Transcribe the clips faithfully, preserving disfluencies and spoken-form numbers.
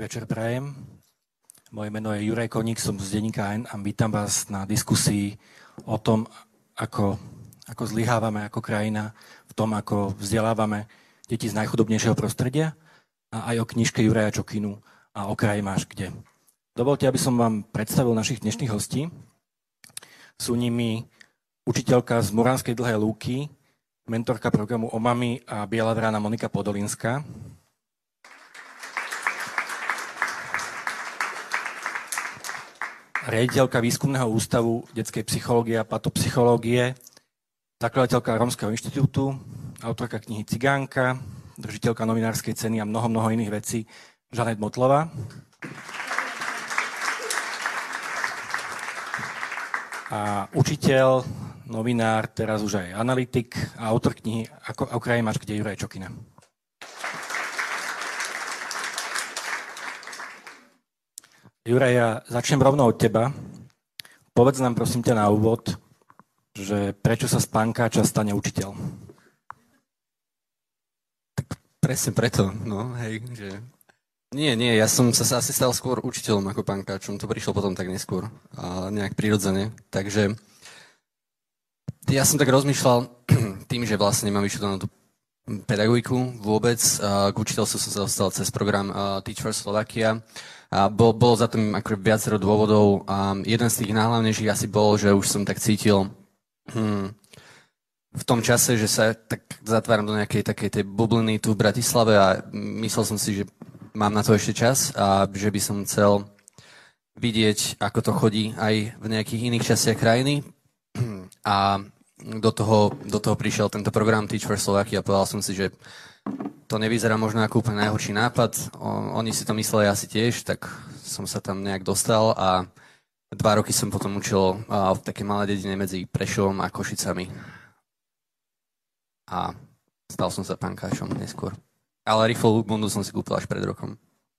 večer prajem. Moje meno je Juraj Koník, som z denníka N a vítam vás na diskusii o tom, ako, ako zlyhávame ako krajina, v tom, ako vzdelávame deti z najchudobnejšieho prostredia a aj o knižke Juraja Čokinu a O kraji máš kde. Dovolte, aby som vám predstavil našich dnešných hostí. Sú nimi učiteľka z Muránskej Dlhej Lúky, mentorka programu Omami a Biela vrána Monika Podolinská. Riaditeľka Výskumného ústavu detskej psychológie a patopsychológie, zakladateľka Rómskeho inštitútu, autorka knihy Cigánka, držiteľka novinárskej ceny a mnoho, mnoho iných vecí, Žanet Motlová. A učiteľ, novinár, teraz už aj analytik a autor knihy Ako o kraji máš kde Juraj Čokina. Juraj, ja začnem rovno od teba. Povedz nám prosím ťa na úvod, že prečo sa z pankáča stane učiteľ? Tak presne preto, no hej, že... Nie, nie, ja som sa asi stal skôr učiteľom ako pankáčom, to prišlo potom tak neskôr, a nejak prirodzene, takže ja som tak rozmýšľal tým, že vlastne nemám vyštudovanú tú pedagogiku vôbec, a k učiteľstvu som sa dostal cez program Teach for Slovakia. A bol, bolo za tým ako viacero dôvodov a jeden z tých najhlavnejších asi bol, že už som tak cítil hm, v tom čase, že sa tak zatváram do nejakej takej tej bubliny tu v Bratislave a myslel som si, že mám na to ešte čas a že by som chcel vidieť, ako to chodí aj v nejakých iných častiach krajiny a do toho, do toho prišiel tento program Teach for Slovakia a povedal som si, že to nevyzerá možno ako úplne najhorší nápad. O, oni si to mysleli asi tiež, tak som sa tam nejak dostal a dva roky som potom učil a, v takej malej dedine medzi Prešovom a Košicami. A stal som sa pankáčom neskôr. Ale rifle bundu som si kúpil až pred rokom.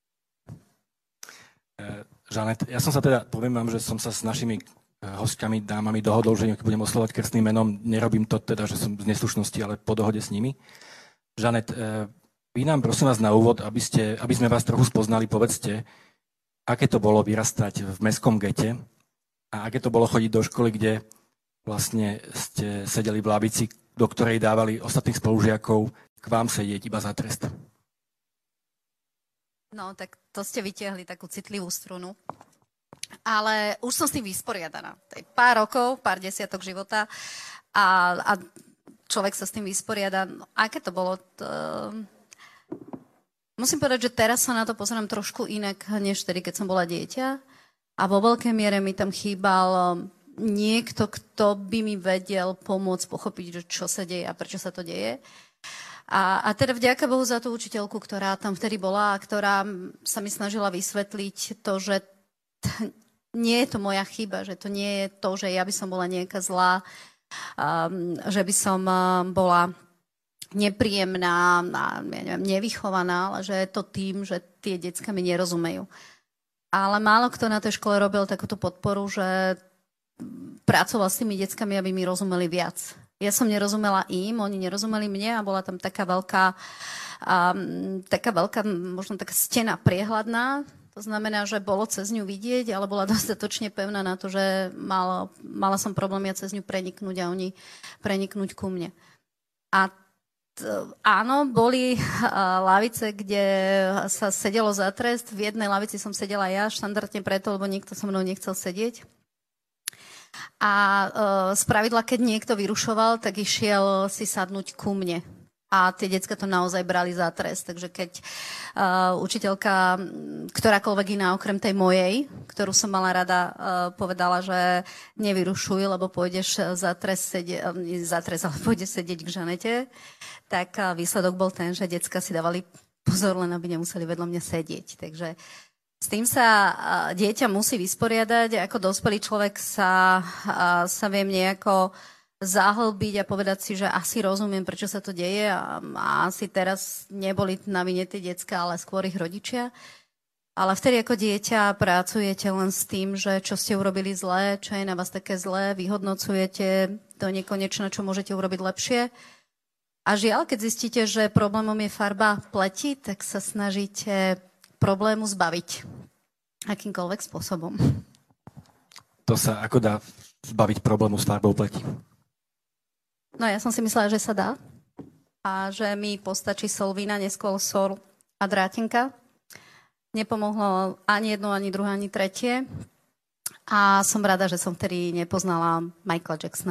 Žanet, ja som sa teda, poviem vám, že som sa s našimi hostkami, dámami dohodol, že keď budem oslovať krstným menom, nerobím to teda, že som z neslušnosti, ale po dohode s nimi. Žanet, vy nám prosím vás na úvod, aby, ste, aby sme vás trochu spoznali, povedzte, aké to bolo vyrastať v mestskom gete a aké to bolo chodiť do školy, kde vlastne ste sedeli v lavici, do ktorej dávali ostatných spolužiakov k vám sedieť iba za trest. No, tak to ste vytiahli takú citlivú strunu. Ale už som s tým vysporiadaná. To je pár rokov, pár desiatok života a... a človek sa s tým vysporiada. No, aké to bolo? To... Musím povedať, že teraz sa na to pozerám trošku inak, než tedy, keď som bola dieťa. A vo veľkej miere mi tam chýbal niekto, kto by mi vedel pomôcť pochopiť, že čo sa deje a prečo sa to deje. A, a teda vďaka Bohu za tú učiteľku, ktorá tam vtedy bola a ktorá sa mi snažila vysvetliť to, že t- nie je to moja chyba, že to nie je to, že ja by som bola nejaká zlá, Um, že by som um, bola nepríjemná, a, ja neviem, nevychovaná, ale že je to tým, že tie decká mi nerozumejú. Ale málo kto na tej škole robil takúto podporu, že pracoval s tými deckami, aby mi rozumeli viac. Ja som nerozumela im, oni nerozumeli mne a bola tam taká veľká, um, taká veľká, možno taká stena priehľadná. To znamená, že bolo cez ňu vidieť, ale bola dostatočne pevná na to, že mala, mala som problém ja cez ňu preniknúť a oni preniknúť ku mne. A t, áno, boli uh, lavice, kde sa sedelo za trest. V jednej lavici som sedela ja, štandardne preto, lebo nikto so mnou nechcel sedieť. A uh, spravidla, keď niekto vyrušoval, tak išiel si sadnúť ku mne. A tie decká to naozaj brali za trest. Takže keď uh, učiteľka, ktorákoľvek iná, okrem tej mojej, ktorú som mala rada, uh, povedala, že nevyrušuj, lebo pôjdeš za trest, sedie, uh, za trest ale pôjdeš sedieť k Žanete, tak uh, výsledok bol ten, že decká si dávali pozor, len aby nemuseli vedľa mňa sedieť. Takže s tým sa uh, dieťa musí vysporiadať. Ako dospelý človek sa, uh, sa viem nejako zahlbiť a povedať si, že asi rozumiem, prečo sa to deje a, a asi teraz neboli na vine tie decká, ale skôr ich rodičia. Ale vtedy ako dieťa pracujete len s tým, že čo ste urobili zlé, čo je na vás také zlé, vyhodnocujete do nekonečna, čo môžete urobiť lepšie. A žiaľ, keď zistíte, že problémom je farba pleti, tak sa snažíte problému zbaviť akýmkoľvek spôsobom. To sa ako dá zbaviť problému s farbou pleti? No ja som si myslela, že sa dá a že mi postačí sol vína, neskôr sol a drátenka. Nepomohlo ani jedno, ani druhé, ani tretie. A som rada, že som vtedy nepoznala Michaela Jacksona.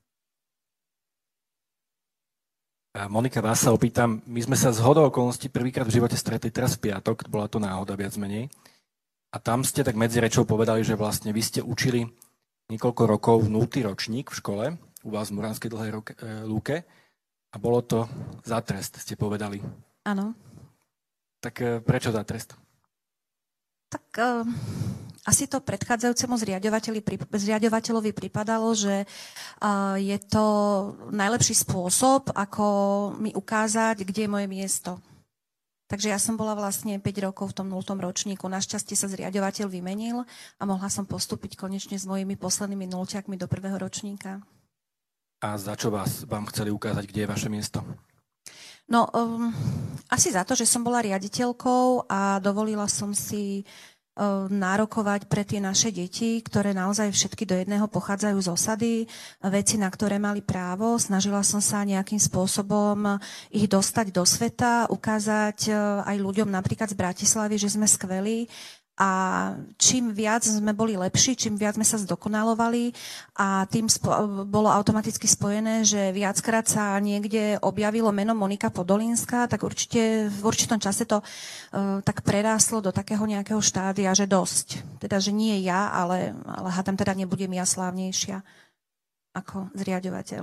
A Monika, vás sa opýtam, my sme sa z hodou okolností prvýkrát v živote stretli teraz v piatok, bola to náhoda viac menej. A tam ste tak medzi rečou povedali, že vlastne vy ste učili niekoľko rokov nultý ročník v škole, u vás v Muránskej Dlhej lúke. A bolo to za trest, ste povedali. Áno. Tak prečo za trest? Tak uh, asi to predchádzajúcemu zriaďovateľovi pripadalo, že uh, je to najlepší spôsob, ako mi ukázať, kde je moje miesto. Takže ja som bola vlastne päť rokov v tom nultom ročníku. Našťastie sa zriaďovateľ vymenil a mohla som postúpiť konečne s mojimi poslednými nulťakmi do prvého ročníka. A za čo vás vám chceli ukázať, kde je vaše miesto? No, um, asi za to, že som bola riaditeľkou a dovolila som si um, nárokovať pre tie naše deti, ktoré naozaj všetky do jedného pochádzajú z osady, veci, na ktoré mali právo. Snažila som sa nejakým spôsobom ich dostať do sveta, ukázať uh, aj ľuďom napríklad z Bratislavy, že sme skvelí. A čím viac sme boli lepší, čím viac sme sa zdokonalovali a tým spo- bolo automaticky spojené, že viackrát sa niekde objavilo meno Monika Podolínska, tak určite v určitom čase to uh, tak preráslo do takého nejakého štádia, že dosť. Teda, že nie ja, ale, ale hádam teda nebudem ja slávnejšia ako zriaďovateľ.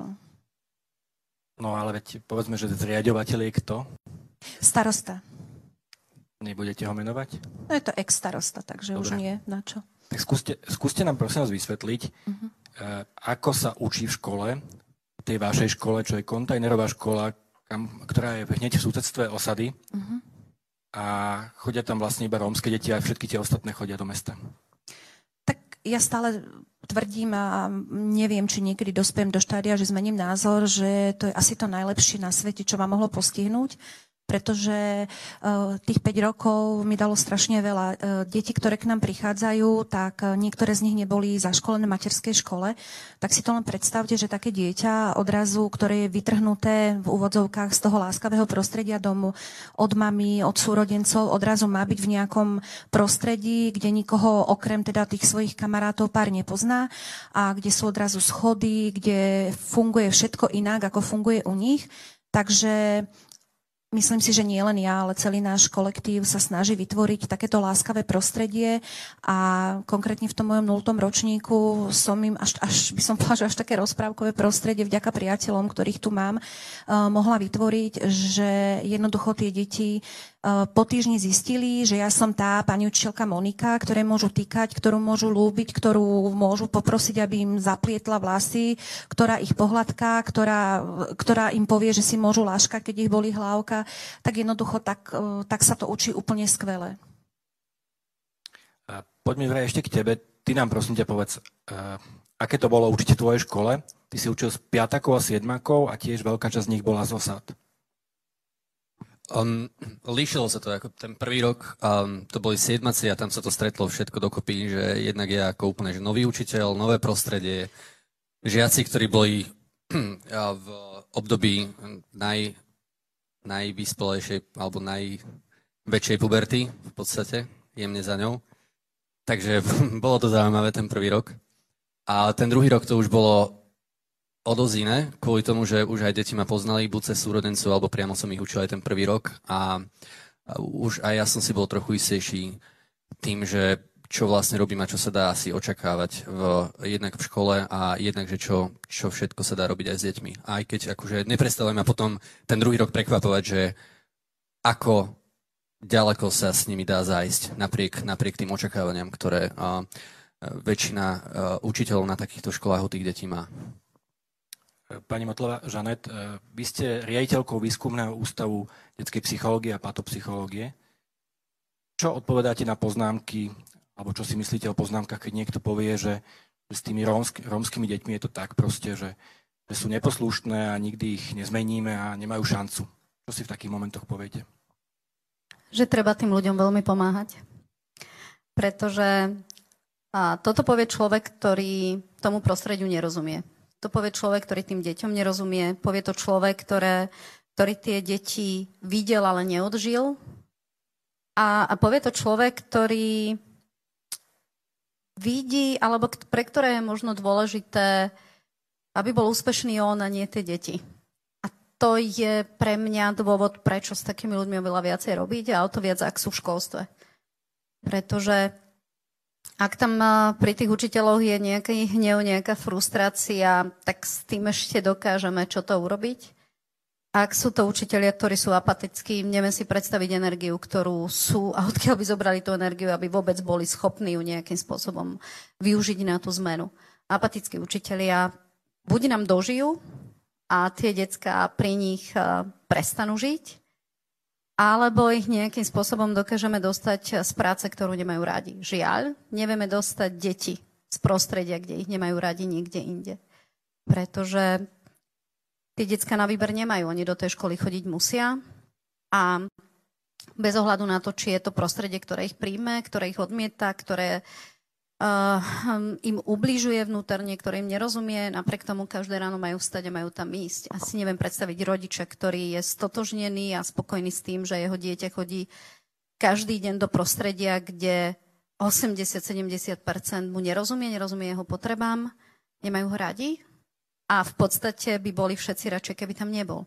No ale veď povedzme, že zriaďovateľ je kto? Starosta. Nebudete ho menovať? No je to ex-starosta, takže Dobre. Už nie, na čo. Tak skúste, skúste nám prosím vás vysvetliť, uh-huh. ako sa učí v škole, v tej vašej škole, čo je kontajnerová škola, kam, ktorá je hneď v súsedstve osady uh-huh. a chodia tam vlastne iba rómske deti a všetky tie ostatné chodia do mesta. Tak ja stále tvrdím a neviem, či niekedy dospiem do štádia, že zmením názor, že to je asi to najlepšie na svete, čo ma mohlo postihnúť. Pretože uh, tých päť rokov mi dalo strašne veľa. Uh, deti, ktoré k nám prichádzajú, tak uh, niektoré z nich neboli zaškolené v materskej škole. Tak si to len predstavte, že také dieťa odrazu, ktoré je vytrhnuté v úvodzovkách z toho láskavého prostredia domu, od mami, od súrodencov, odrazu má byť v nejakom prostredí, kde nikoho okrem teda tých svojich kamarátov pár nepozná a kde sú odrazu schody, kde funguje všetko inak, ako funguje u nich. Takže myslím si, že nie len ja, ale celý náš kolektív sa snaží vytvoriť takéto láskavé prostredie a konkrétne v tom mojom nultom ročníku som im až, až by som povedala, že až také rozprávkové prostredie vďaka priateľom, ktorých tu mám, uh, mohla vytvoriť, že jednoducho tie deti uh, po týždni zistili, že ja som tá pani učiteľka Monika, ktoré môžu týkať, ktorú môžu ľúbiť, ktorú môžu poprosiť, aby im zaplietla vlasy, ktorá ich pohľadká, ktorá, ktorá im povie, že si môžu láškať, keď ich bolí hlavka. Tak jednoducho, tak, tak sa to učí úplne skvele. Poďme vraj ešte k tebe. Ty nám prosím ťa povedz, uh, aké to bolo učiť v tvojej škole? Ty si učil z piatakov a siedmakov a tiež veľká časť z nich bola z osad. Um, líšilo sa to, ako ten prvý rok, um, to boli siedmaci a tam sa to stretlo všetko dokopy, že jednak je ako úplne že nový učiteľ, nové prostredie, žiaci, ktorí boli v období naj najvyspelejšej alebo najväčšej puberty v podstate, jemne za ňou. Takže bolo to zaujímavé ten prvý rok. A ten druhý rok to už bolo o dosť iné, kvôli tomu, že už aj deti ma poznali, buď cez súrodencov, alebo priamo som ich učil aj ten prvý rok. A už aj ja som si bol trochu istejší tým, že čo vlastne robím a čo sa dá asi očakávať v, jednak v škole a jednak, že čo, čo všetko sa dá robiť aj s deťmi. Aj keď akože neprestávam a potom ten druhý rok prekvapovať, že ako ďaleko sa s nimi dá zájsť napriek, napriek tým očakávaniam, ktoré a, väčšina a, učiteľov na takýchto školách od tých detí má. Pani Motlová, Žanet, vy ste riaditeľkou výskumného ústavu detskej psychológie a patopsychológie. Čo odpovedáte na poznámky alebo čo si myslíte o poznámkach, keď niekto povie, že s tými rómsky, rómskymi deťmi je to tak proste, že, že sú neposlušné a nikdy ich nezmeníme a nemajú šancu. Čo si v takých momentoch poviete? že treba tým ľuďom veľmi pomáhať. Pretože a toto povie človek, ktorý tomu prostrediu nerozumie. To povie človek, ktorý tým deťom nerozumie. Povie to človek, ktoré, ktorý tie deti videl, ale neodžil. A, a povie to človek, ktorý vidí, alebo pre ktoré je možno dôležité, aby bol úspešný on a nie tie deti. A to je pre mňa dôvod, prečo s takými ľuďmi oveľa viacej robiť a o to viac, ak sú v školstve. Pretože ak tam pri tých učiteľoch je nejaký hnev, nejaká frustrácia, tak s tým ešte dokážeme čo to urobiť. Ak sú to učitelia, ktorí sú apatickí, neviem si predstaviť energiu, ktorú sú a odkiaľ by zobrali tú energiu, aby vôbec boli schopní ju nejakým spôsobom využiť na tú zmenu. Apatickí učitelia buď nám dožijú a tie decká pri nich prestanú žiť, alebo ich nejakým spôsobom dokážeme dostať z práce, ktorú nemajú radi. Žiaľ, nevieme dostať deti z prostredia, kde ich nemajú radi niekde inde. Pretože tie decká na výber nemajú, oni do tej školy chodiť musia a bez ohľadu na to, či je to prostredie, ktoré ich príjme, ktoré ich odmieta, ktoré uh, im ubližuje vnútorne, ktoré im nerozumie, napriek tomu každé ráno majú vstať a majú tam ísť. Asi neviem predstaviť rodiča, ktorý je stotožnený a spokojný s tým, že jeho dieťa chodí každý deň do prostredia, kde osemdesiat až sedemdesiat percent mu nerozumie, nerozumie jeho potrebám, nemajú ho radi. A v podstate by boli všetci radšej, keby tam nebol.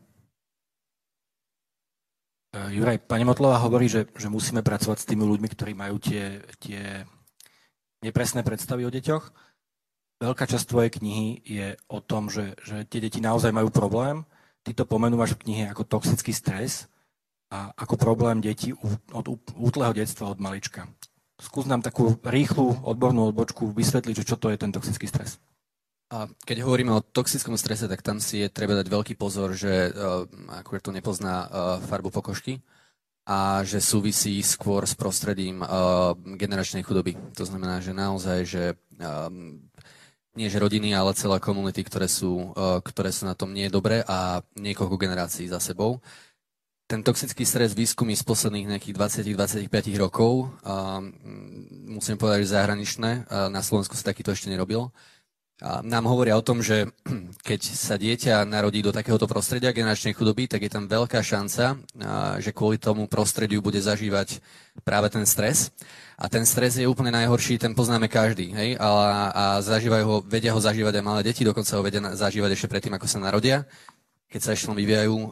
Juraj, pani Motlová hovorí, že, že musíme pracovať s tými ľuďmi, ktorí majú tie, tie nepresné predstavy o deťoch. Veľká časť tvojej knihy je o tom, že, že tie deti naozaj majú problém. Ty to pomenúvaš v knihe ako toxický stres a ako problém detí od útleho detstva, od malička. Skús nám takú rýchlu odbornú odbočku vysvetliť, že čo to je ten toxický stres. A keď hovoríme o toxickom strese, tak tam si je treba dať veľký pozor, že uh, akurát to nepozná uh, farbu pokožky a že súvisí skôr s prostredím uh, generačnej chudoby. To znamená, že naozaj, že um, nie že rodiny, ale celé komunity, ktoré sú, uh, ktoré sú na tom nie dobré a niekoľko generácií za sebou. Ten toxický stres výskumy z posledných nejakých dvadsať až dvadsaťpäť rokov, uh, musím povedať, že zahraničné, uh, na Slovensku sa takýto ešte nerobil. A nám hovoria o tom, že keď sa dieťa narodí do takéhoto prostredia generačnej chudoby, tak je tam veľká šanca, že kvôli tomu prostrediu bude zažívať práve ten stres. A ten stres je úplne najhorší, ten poznáme každý. Hej? A, a zažívajú ho, vedia ho zažívať aj malé deti, dokonca ho vedia zažívať ešte predtým, ako sa narodia, keď sa ešte vyvíjajú uh, uh,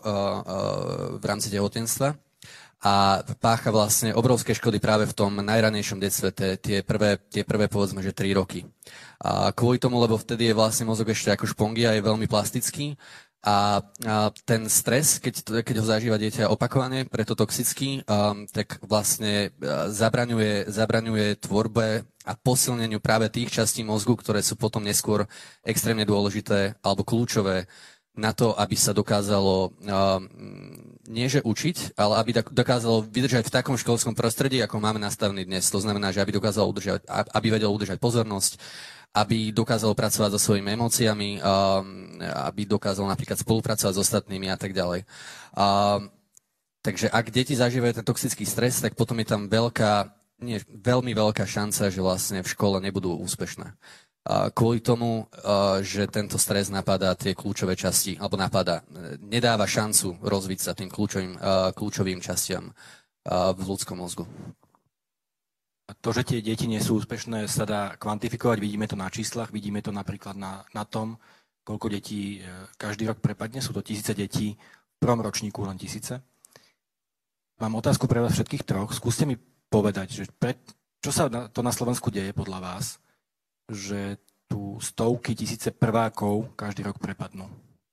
v rámci tehotenstva. A pácha vlastne obrovské škody práve v tom najranejšom detstve, tie prvé, tie prvé povedzme, že tri roky. A kvôli tomu, lebo vtedy je vlastne mozog ešte ako špongia, je veľmi plastický a, a ten stres, keď, keď ho zažíva dieťa opakovane, preto toxický, um, tak vlastne zabraňuje, zabraňuje tvorbe a posilneniu práve tých častí mozgu, ktoré sú potom neskôr extrémne dôležité alebo kľúčové na to, aby sa dokázalo um, nie že učiť, ale aby dokázalo vydržať v takom školskom prostredí, ako máme nastavený dnes. To znamená, že aby dokázalo udržať, aby vedelo udržať pozornosť, aby dokázalo pracovať so svojimi emóciami, um, aby dokázalo napríklad spolupracovať s ostatnými a tak ďalej. Um, takže ak deti zažívajú ten toxický stres, tak potom je tam veľká, nie, veľmi veľká šanca, že vlastne v škole nebudú úspešné. Kvôli tomu, že tento stres napadá tie kľúčové časti, alebo napadá, nedáva šancu rozviť sa tým kľúčovým, kľúčovým častiam v ľudskom mozgu. To, že tie deti nie sú úspešné, sa dá kvantifikovať, vidíme to na číslach, vidíme to napríklad na, na tom, koľko detí každý rok prepadne, sú to tisíce detí, v prvom ročníku len tisíce. Mám otázku pre vás všetkých troch, skúste mi povedať, že pre, čo sa na, to na Slovensku deje podľa vás, že tu stovky, tisíce prvákov každý rok prepadnú?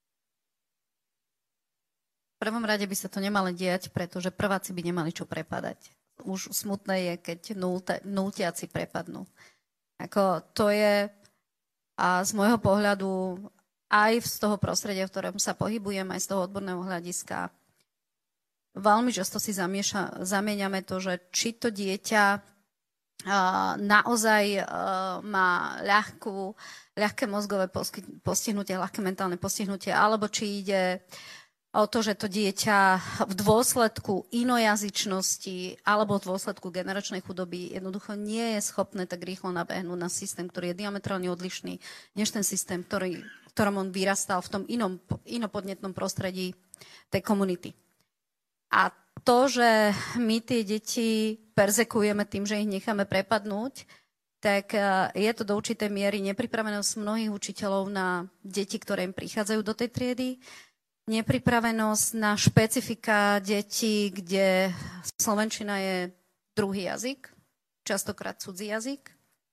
V prvom rade by sa to nemalo diať, pretože prváci by nemali čo prepadať. Už smutné je, keď nultiaci prepadnú. Ako to je, a z môjho pohľadu, aj z toho prostredia, v ktorom sa pohybujem, aj z toho odborného hľadiska, veľmi často si zamieša, zamieňame to, že či to dieťa Uh, naozaj uh, má ľahkú, ľahké mozgové postihnutie, ľahké mentálne postihnutie, alebo či ide o to, že to dieťa v dôsledku inojazyčnosti alebo v dôsledku generačnej chudoby jednoducho nie je schopné tak rýchlo nabehnúť na systém, ktorý je diametrálne odlišný než ten systém, ktorý, v ktorom on vyrastal v tom inom, inopodnetnom prostredí tej komunity. A to, že my tie deti perzekujeme tým, že ich necháme prepadnúť, tak je to do určitej miery nepripravenosť mnohých učiteľov na deti, ktoré im prichádzajú do tej triedy, nepripravenosť na špecifika detí, kde slovenčina je druhý jazyk, častokrát cudzí jazyk.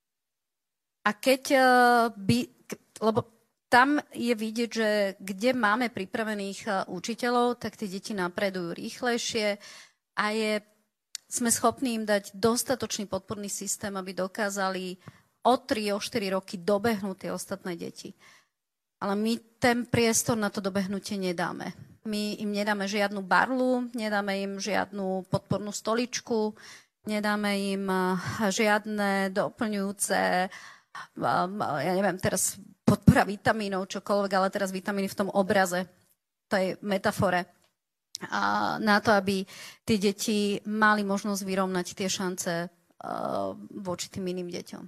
A keď by, lebo tam je vidieť, že kde máme pripravených učiteľov, tak tie deti napredujú rýchlejšie a je, sme schopní im dať dostatočný podporný systém, aby dokázali o tri, o štyri roky dobehnúť tie ostatné deti. Ale my ten priestor na to dobehnutie nedáme. My im nedáme žiadnu barlu, nedáme im žiadnu podpornú stoličku, nedáme im žiadne doplňujúce, ja neviem, teraz podpora vitamínov, čokoľvek, ale teraz vitamíny v tom obraze, tej metafore. A na to, aby tie deti mali možnosť vyrovnať tie šance voči tým iným deťom.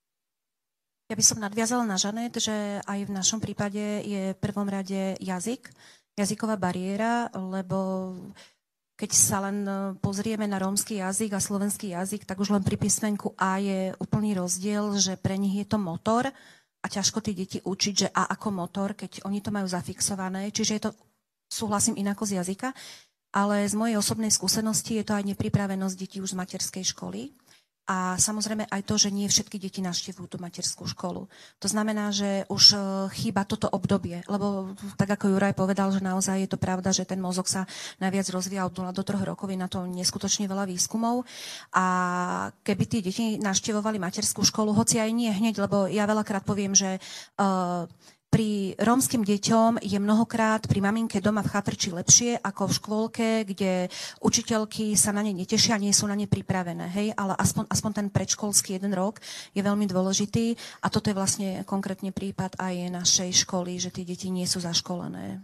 Ja by som nadviazala na Žanet, že aj v našom prípade je v prvom rade jazyk, jazyková bariéra, lebo keď sa len pozrieme na rómsky jazyk a slovenský jazyk, tak už len pri písmenku A je úplný rozdiel, že pre nich je to motor a ťažko tie deti učiť, že A ako motor, keď oni to majú zafixované. Čiže je to, súhlasím, inako z jazyka, ale z mojej osobnej skúsenosti je to aj nepripravenosť detí už z materskej školy. A samozrejme aj to, že nie všetky deti navštevujú tú materskú školu. To znamená, že už chýba toto obdobie, lebo tak ako Juraj povedal, že naozaj je to pravda, že ten mozog sa najviac rozvíja od nula do troch rokov, je na to neskutočne veľa výskumov. A keby tie deti navštevovali materskú školu, hoci aj nie hneď, lebo ja veľakrát poviem, že uh, pri rómskym deťom je mnohokrát pri maminke doma v chatrči lepšie ako v škôlke, kde učiteľky sa na ne netešia, nie sú na ne pripravené. Hej? Ale aspoň, aspoň ten predškolský jeden rok je veľmi dôležitý a toto je vlastne konkrétne prípad aj našej školy, že tie deti nie sú zaškolené.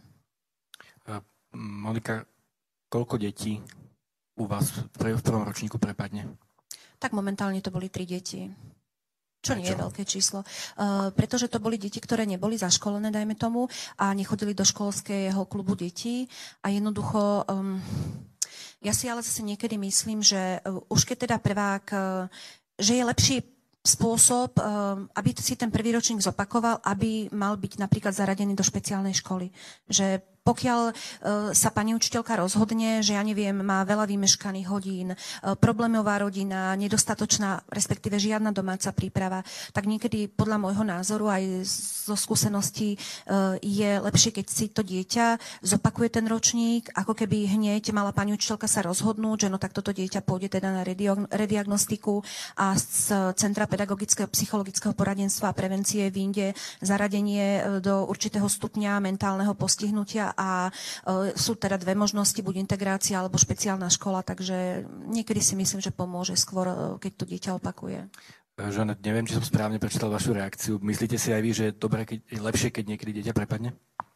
Monika, koľko detí u vás v prvom ročníku prepadne? Tak momentálne to boli tri deti. Čo nie je veľké číslo. Uh, pretože to boli deti, ktoré neboli zaškolené, dajme tomu, a nechodili do školského klubu detí. A jednoducho, um, ja si ale zase niekedy myslím, že uh, už keď teda prvák, uh, že je lepší spôsob, uh, aby si ten prvý ročník zopakoval, aby mal byť napríklad zaradený do špeciálnej školy. Že pokiaľ uh, sa pani učiteľka rozhodne, že ja neviem, má veľa vymeškaných hodín, uh, problémová rodina, nedostatočná, respektíve žiadna domáca príprava, tak niekedy podľa môjho názoru aj zo skúseností uh, je lepšie, keď si to dieťa zopakuje ten ročník, ako keby hneď mala pani učiteľka sa rozhodnúť, že no tak toto dieťa pôjde teda na rediagnostiku a z Centra pedagogického psychologického poradenstva a prevencie vyjde zaradenie do určitého stupňa mentálneho postihnutia a e, sú teda dve možnosti, buď integrácia alebo špeciálna škola, takže niekedy si myslím, že pomôže skôr, keď to dieťa opakuje. Žanet, neviem, či som správne prečítal vašu reakciu. Myslíte si aj vy, že je dobré, keď, je lepšie, keď niekedy dieťa prepadne?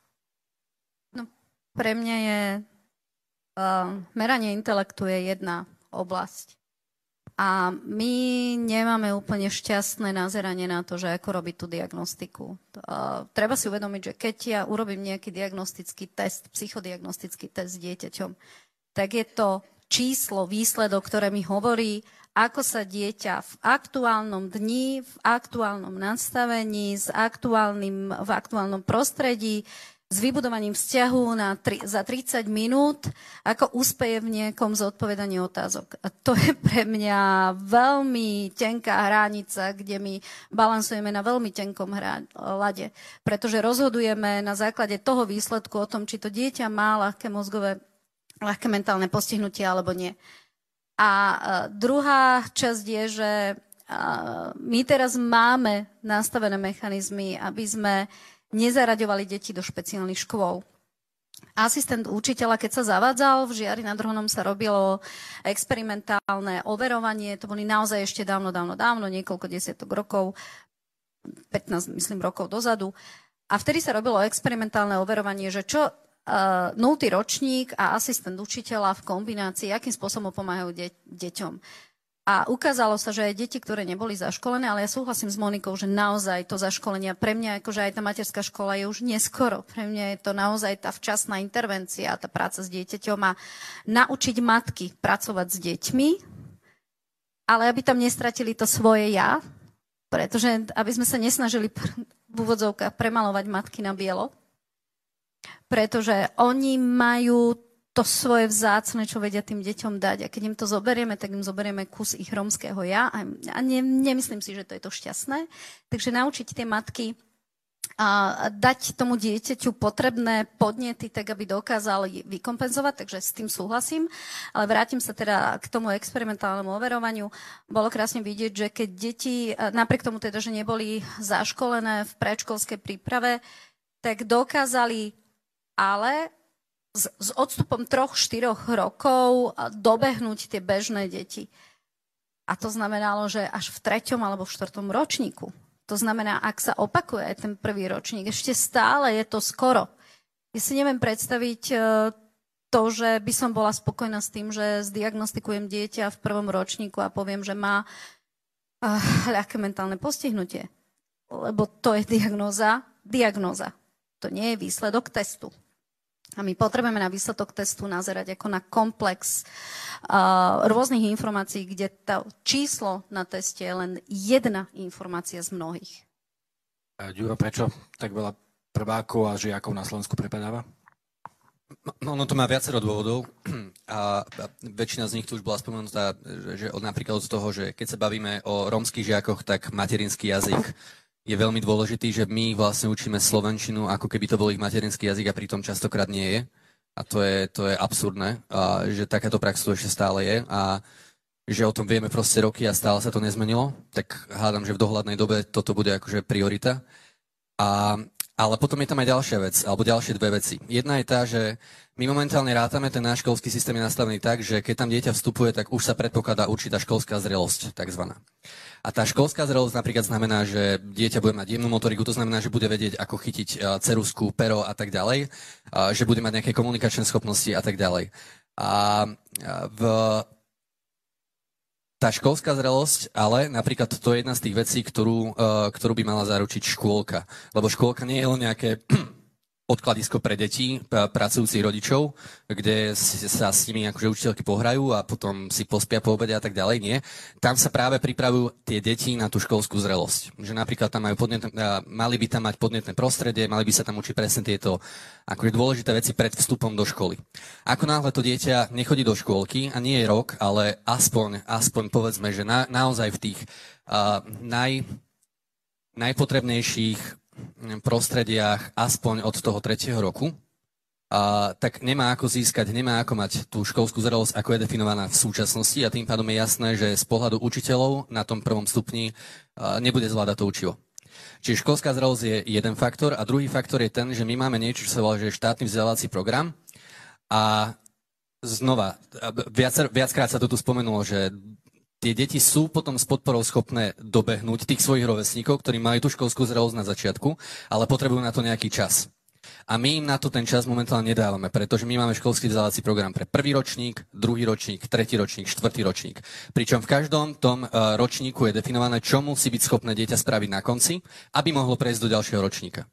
No, pre mňa je uh, meranie intelektu je jedna oblasť. A my nemáme úplne šťastné nazeranie na to, že ako robiť tú diagnostiku. Uh, treba si uvedomiť, že keď ja urobím nejaký diagnostický test, psychodiagnostický test s dieťaťom, tak je to číslo, výsledok, ktoré mi hovorí, ako sa dieťa v aktuálnom dni, v aktuálnom nastavení, s aktuálnym, v aktuálnom prostredí, s vybudovaním vzťahu na tri, za tridsať minút, ako úspeje v nejakom zodpovedaní otázok. A to je pre mňa veľmi tenká hranica, kde my balansujeme na veľmi tenkom hra, lade. Pretože rozhodujeme na základe toho výsledku o tom, či to dieťa má ľahké mozgové, ľahké mentálne postihnutie alebo nie. A druhá časť je, že my teraz máme nastavené mechanizmy, aby sme nezaraďovali deti do špeciálnych škôl. Asistent učiteľa, keď sa zavádzal, v Žiari nad Hronom sa robilo experimentálne overovanie, to boli naozaj ešte dávno, dávno, dávno, niekoľko desiatok rokov, pätnásť, myslím, rokov dozadu. A vtedy sa robilo experimentálne overovanie, že čo uh, nultý ročník a asistent učiteľa v kombinácii, akým spôsobom pomáhajú de- deťom. A ukázalo sa, že aj deti, ktoré neboli zaškolené, ale ja súhlasím s Monikou, že naozaj to zaškolenie, pre mňa akože aj tá materská škola je už neskoro. Pre mňa je to naozaj tá včasná intervencia, tá práca s dieťaťom a naučiť matky pracovať s deťmi, ale aby tam nestratili to svoje ja, pretože aby sme sa nesnažili v úvodzovkách premalovať matky na bielo, pretože oni majú to svoje vzácne, čo vedia tým deťom dať. A keď im to zoberieme, tak im zoberieme kus ich rómskeho ja. A ne, nemyslím si, že to je to šťastné. Takže naučiť tie matky a dať tomu dieťaťu potrebné podnety, tak aby dokázali vykompenzovať. Takže s tým súhlasím. Ale vrátim sa teda k tomu experimentálnemu overovaniu. Bolo krásne vidieť, že keď deti, napriek tomu teda, že neboli zaškolené v predškolskej príprave, tak dokázali ale S, s odstupom troch, štyroch rokov dobehnúť tie bežné deti. A to znamenalo, že až v treťom alebo v štvrtom ročníku. To znamená, ak sa opakuje aj ten prvý ročník, ešte stále je to skoro. Ja si neviem predstaviť to, že by som bola spokojná s tým, že zdiagnostikujem dieťa v prvom ročníku a poviem, že má uh, ľahké mentálne postihnutie. Lebo to je diagnóza, diagnóza. To nie je výsledok testu. A my potrebujeme na výsledok testu nazerať ako na komplex uh, rôznych informácií, kde to číslo na teste je len jedna informácia z mnohých. Ďuro, prečo tak veľa prvákov a žiakov na Slovensku prepadáva? No, no to má viacero dôvodov a väčšina z nich tu už bola spomenutá, že, že napríklad od toho, že keď sa bavíme o rómskych žiakoch, tak materinský jazyk je veľmi dôležitý, že my vlastne učíme slovenčinu, ako keby to bol ich materinský jazyk a pritom častokrát nie je. A to je, to je absurdné, a že takáto prax tu ešte stále je a že o tom vieme proste roky a stále sa to nezmenilo. Tak hádam, že v dohľadnej dobe toto bude akože priorita. A, ale potom je tam aj ďalšia vec, alebo ďalšie dve veci. Jedna je tá, že my momentálne rátame, ten náš školský systém je nastavený tak, že keď tam dieťa vstupuje, tak už sa predpokladá určitá školská zrelosť, takzvaná. A tá školská zrelosť napríklad znamená, že dieťa bude mať jemnú motoriku, to znamená, že bude vedieť, ako chytiť ceruzku, pero a tak ďalej, že bude mať nejaké komunikačné schopnosti a tak ďalej. A v... tá školská zrelosť, ale napríklad to je jedna z tých vecí, ktorú, ktorú by mala zaručiť škôlka. Lebo škôlka nie je len nejaké odkladisko pre deti, pracujúcich rodičov, kde sa s nimi akože učiteľky pohrajú a potom si pospia po obede a tak ďalej. Nie. Tam sa práve pripravujú tie deti na tú školskú zrelosť. Že napríklad tam majú podnetné, mali by tam mať podnetné prostredie, mali by sa tam učiť presne tieto akože dôležité veci pred vstupom do školy. Ako náhle to dieťa nechodí do škôlky, a nie je rok, ale aspoň, aspoň povedzme, že na, naozaj v tých uh, naj, najpotrebnejších prostrediach aspoň od toho tretieho roku, a, tak nemá ako získať, nemá ako mať tú školskú zrelosť, ako je definovaná v súčasnosti a tým pádom je jasné, že z pohľadu učiteľov na tom prvom stupni a, nebude zvládať to učivo. Čiže školská zrelosť je jeden faktor a druhý faktor je ten, že my máme niečo, čo sa volá, že štátny vzdelávací program a znova, viac, viackrát sa to tu spomenulo, že tie deti sú potom s podporou schopné dobehnúť tých svojich rovesníkov, ktorí majú tú školskú zrelosť na začiatku, ale potrebujú na to nejaký čas. A my im na to ten čas momentálne nedávame, pretože my máme školský vzdelávací program pre prvý ročník, druhý ročník, tretí ročník, štvrtý ročník. Pričom v každom tom uh, ročníku je definované, čo musí byť schopné dieťa spraviť na konci, aby mohlo prejsť do ďalšieho ročníka.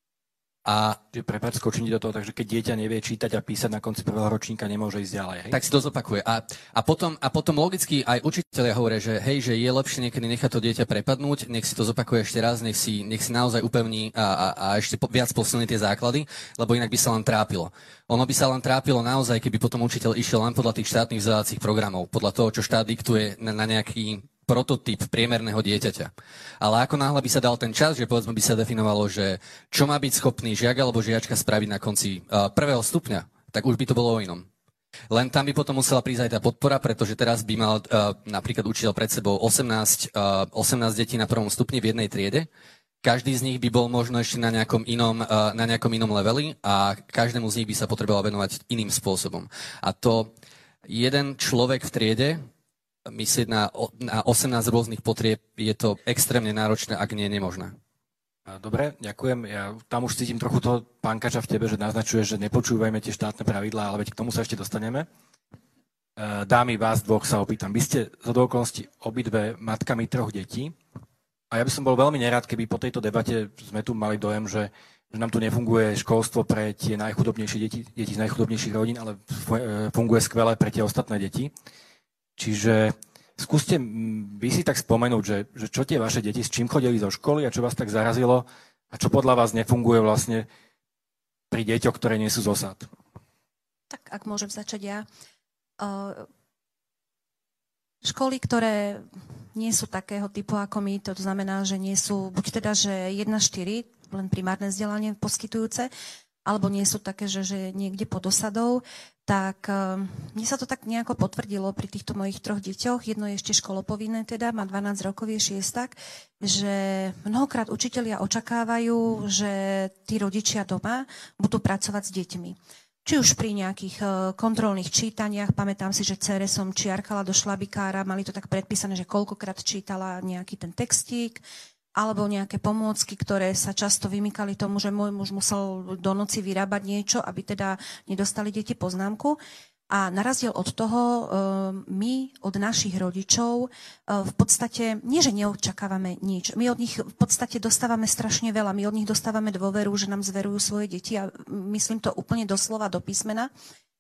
A prepáč, skočím do toho, takže keď dieťa nevie čítať a písať na konci prvého ročníka, nemôže ísť ďalej. Hej? Tak si to zopakuje. A, a, potom, a potom logicky aj učitelia hovoria, že hej, že je lepšie niekedy nechať to dieťa prepadnúť, nech si to zopakuje ešte raz, nech si, nech si naozaj upevní a, a, a ešte po, viac posilní tie základy, lebo inak by sa len trápilo. Ono by sa len trápilo naozaj, keby potom učiteľ išiel len podľa tých štátnych vzdelávacích programov, podľa toho, čo štát diktuje na, na nejaký prototyp priemerného dieťaťa. Ale ako náhle by sa dal ten čas, že povedzme by sa definovalo, že čo má byť schopný žiak alebo žiačka spraviť na konci uh, prvého stupňa, tak už by to bolo o inom. Len tam by potom musela prísť aj tá podpora, pretože teraz by mal uh, napríklad učiteľ pred sebou osemnásť, uh, osemnásť detí na prvom stupni v jednej triede. Každý z nich by bol možno ešte na nejakom inom, uh, na nejakom inom leveli a každému z nich by sa potreboval venovať iným spôsobom. A to jeden človek v triede myslieť na, na osemnásť rôznych potrieb je to extrémne náročné, ak nie je nemožné. Dobre, ďakujem. Ja tam už cítim trochu toho pánkača v tebe, že naznačuje, že nepočúvajme tie štátne pravidlá, ale veď k tomu sa ešte dostaneme. Dámy, vás dvoch sa opýtam. Vy ste z okolností obidve matkami troch detí a ja by som bol veľmi nerád, keby po tejto debate sme tu mali dojem, že, že nám tu nefunguje školstvo pre tie najchudobnejšie deti, deti z najchudobnejších rodín, ale funguje skvelé pre tie ostatné deti. Čiže skúste vy si tak spomenúť, že, že čo tie vaše deti, s čím chodili zo školy a čo vás tak zarazilo a čo podľa vás nefunguje vlastne pri deťoch, ktoré nie sú z osad. Tak ak môžem začať ja. Školy, ktoré nie sú takého typu ako my, to znamená, že nie sú buď teda, že jedna štyri, len primárne vzdelanie poskytujúce, alebo nie sú také, že, že niekde pod osadou, tak uh, mne sa to tak nejako potvrdilo pri týchto mojich troch deťoch. Jedno je ešte školopovinné, teda má dvanásť rokov, je šiestak, že mnohokrát učitelia očakávajú, že tí rodičia doma budú pracovať s deťmi. Či už pri nejakých uh, kontrolných čítaniach, pamätám si, že dcére som čiarkala do šlabikára, mali to tak predpísané, že koľkokrát čítala nejaký ten textík, alebo nejaké pomôcky, ktoré sa často vymykali tomu, že môj muž musel do noci vyrábať niečo, aby teda nedostali deti poznámku. A na rozdiel od toho, my od našich rodičov v podstate, nie že neočakávame nič, my od nich v podstate dostávame strašne veľa, my od nich dostávame dôveru, že nám zverujú svoje deti a myslím to úplne doslova do písmena,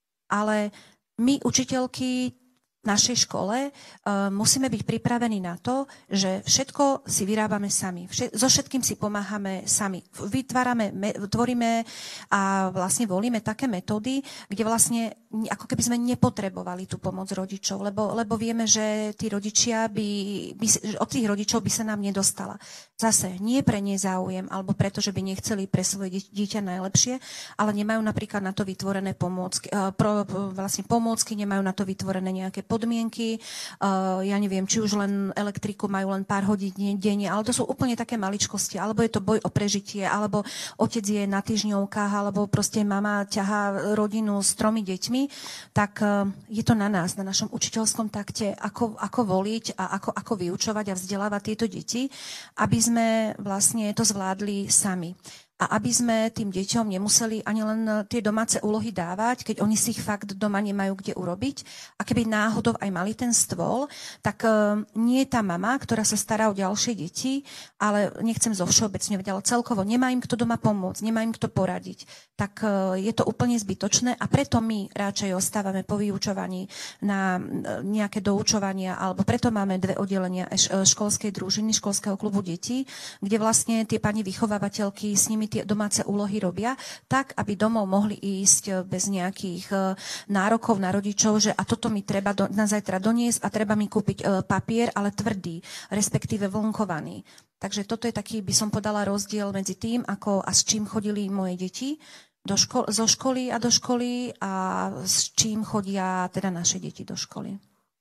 ale my, učiteľky, našej škole uh, musíme byť pripravení na to, že všetko si vyrábame sami. Všet, so všetkým si pomáhame sami. Vytvárame, me, tvoríme a vlastne volíme také metódy, kde vlastne ako keby sme nepotrebovali tú pomoc rodičov, lebo, lebo vieme, že tí rodičia by, by, od tých rodičov by sa nám nedostala. Zase nie pre nezáujem, alebo preto, že by nechceli pre svoje dieťa najlepšie, ale nemajú napríklad na to vytvorené pomôcky, uh, pro, vlastne pomôcky, nemajú na to vytvorené nejaké podmienky, uh, ja neviem, či už len elektriku majú len pár hodín denne, ale to sú úplne také maličkosti, alebo je to boj o prežitie, alebo otec je na týždňovkách, alebo proste mama ťahá rodinu s tromi deťmi, tak uh, je to na nás, na našom učiteľskom takte, ako, ako voliť a ako, ako vyučovať a vzdelávať tieto deti, aby sme vlastne to zvládli sami. A aby sme tým deťom nemuseli ani len tie domáce úlohy dávať, keď oni si ich fakt doma nemajú kde urobiť. A keby náhodou aj mali ten stôl, tak uh, nie je tá mama, ktorá sa stará o ďalšie deti, ale nechcem zovšeobecňovať, ale celkovo nemá im kto doma pomôcť, nemá im kto poradiť. Tak uh, je to úplne zbytočné a preto my radšej ostávame po vyučovaní na nejaké doučovania, alebo preto máme dve oddelenia školskej družiny, školského klubu detí, kde vlastne tie pani vychovávateľky s nimi tie domáce úlohy robia, tak, aby domov mohli ísť bez nejakých nárokov na rodičov, že a toto mi treba do, na zajtra doniesť a treba mi kúpiť papier, ale tvrdý, respektíve vlnkovaný. Takže toto je taký, by som podala, rozdiel medzi tým, ako a s čím chodili moje deti do ško- zo školy a do školy a s čím chodia teda naše deti do školy.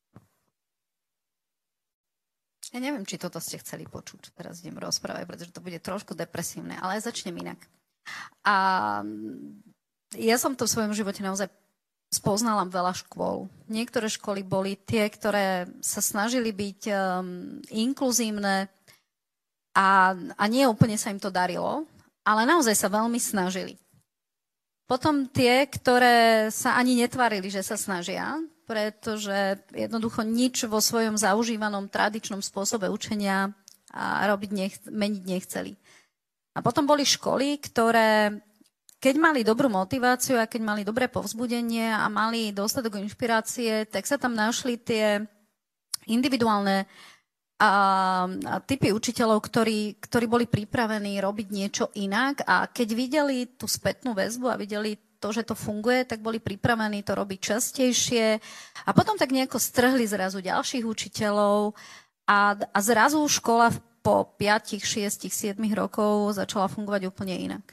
Ja neviem, či toto ste chceli počuť, teraz idem rozprávať, pretože to bude trošku depresívne, ale ja začnem inak. A ja som to v svojom živote naozaj spoznala veľa škôl. Niektoré školy boli tie, ktoré sa snažili byť um, inkluzívne a, a nie úplne sa im to darilo, ale naozaj sa veľmi snažili. Potom tie, ktoré sa ani netvárili, že sa snažia, pretože jednoducho nič vo svojom zaužívanom tradičnom spôsobe učenia a robiť nech, meniť nechceli. A potom boli školy, ktoré, keď mali dobrú motiváciu a keď mali dobré povzbudenie a mali dostatok inšpirácie, tak sa tam našli tie individuálne a, a typy učiteľov, ktorí, ktorí boli pripravení robiť niečo inak a keď videli tú spätnú väzbu a videli to, že to funguje, tak boli pripravení to robiť častejšie a potom tak nejako strhli zrazu ďalších učiteľov a, a zrazu škola po piatich, šiestich, siedmich rokov začala fungovať úplne inak.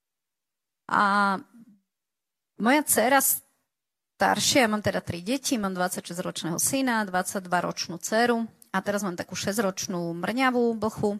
A moja dcéra staršia, ja mám teda tri deti, mám dvadsaťšesťročného syna, dvadsaťdvaročnú dceru a teraz mám takú šesťročnú mrňavú blchu.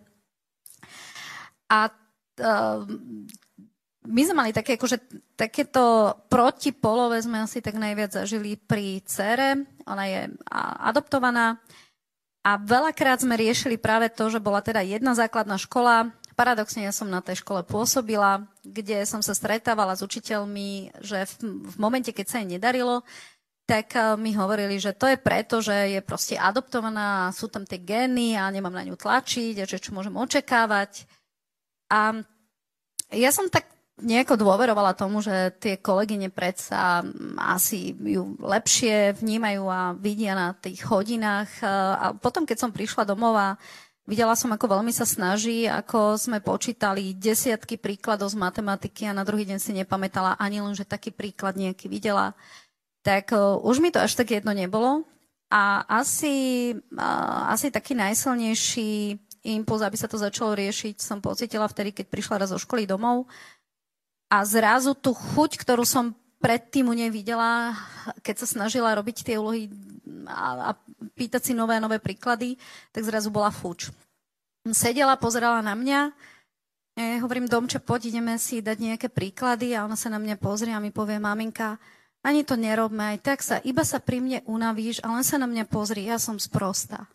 A uh, my sme mali také, akože, takéto protipolové sme asi tak najviac zažili pri dcére. Ona je adoptovaná a veľakrát sme riešili práve to, že bola teda jedna základná škola, paradoxne ja som na tej škole pôsobila, kde som sa stretávala s učiteľmi, že v, v momente, keď sa jej nedarilo, tak mi hovorili, že to je preto, že je proste adoptovaná, sú tam tie gény a nemám na ňu tlačiť a že čo môžem očakávať. A ja som tak nejako dôverovala tomu, že tie kolegyne predsa asi ju lepšie vnímajú a vidia na tých hodinách. A potom, keď som prišla domov a videla som, ako veľmi sa snaží, ako sme počítali desiatky príkladov z matematiky a na druhý deň si nepamätala ani len, že taký príklad nejaký videla, tak už mi to až tak jedno nebolo. A asi, asi taký najsilnejší impuls, aby sa to začalo riešiť, som pocítila vtedy, keď prišla raz zo školy domov. A zrazu tú chuť, ktorú som predtým u nej videla, keď sa snažila robiť tie úlohy a, a pýtať si nové a nové príklady, tak zrazu bola fuč. Sedela, pozerala na mňa, ja hovorím, Domče, poď, ideme si dať nejaké príklady a ona sa na mňa pozrie a mi povie, maminka, ani to nerobme, aj tak sa, iba sa pri mne unavíš a len sa na mňa pozri, ja som sprostá.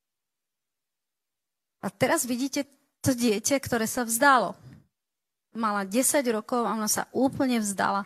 A teraz vidíte to dieťa, ktoré sa vzdalo. Mala desať rokov a ona sa úplne vzdala.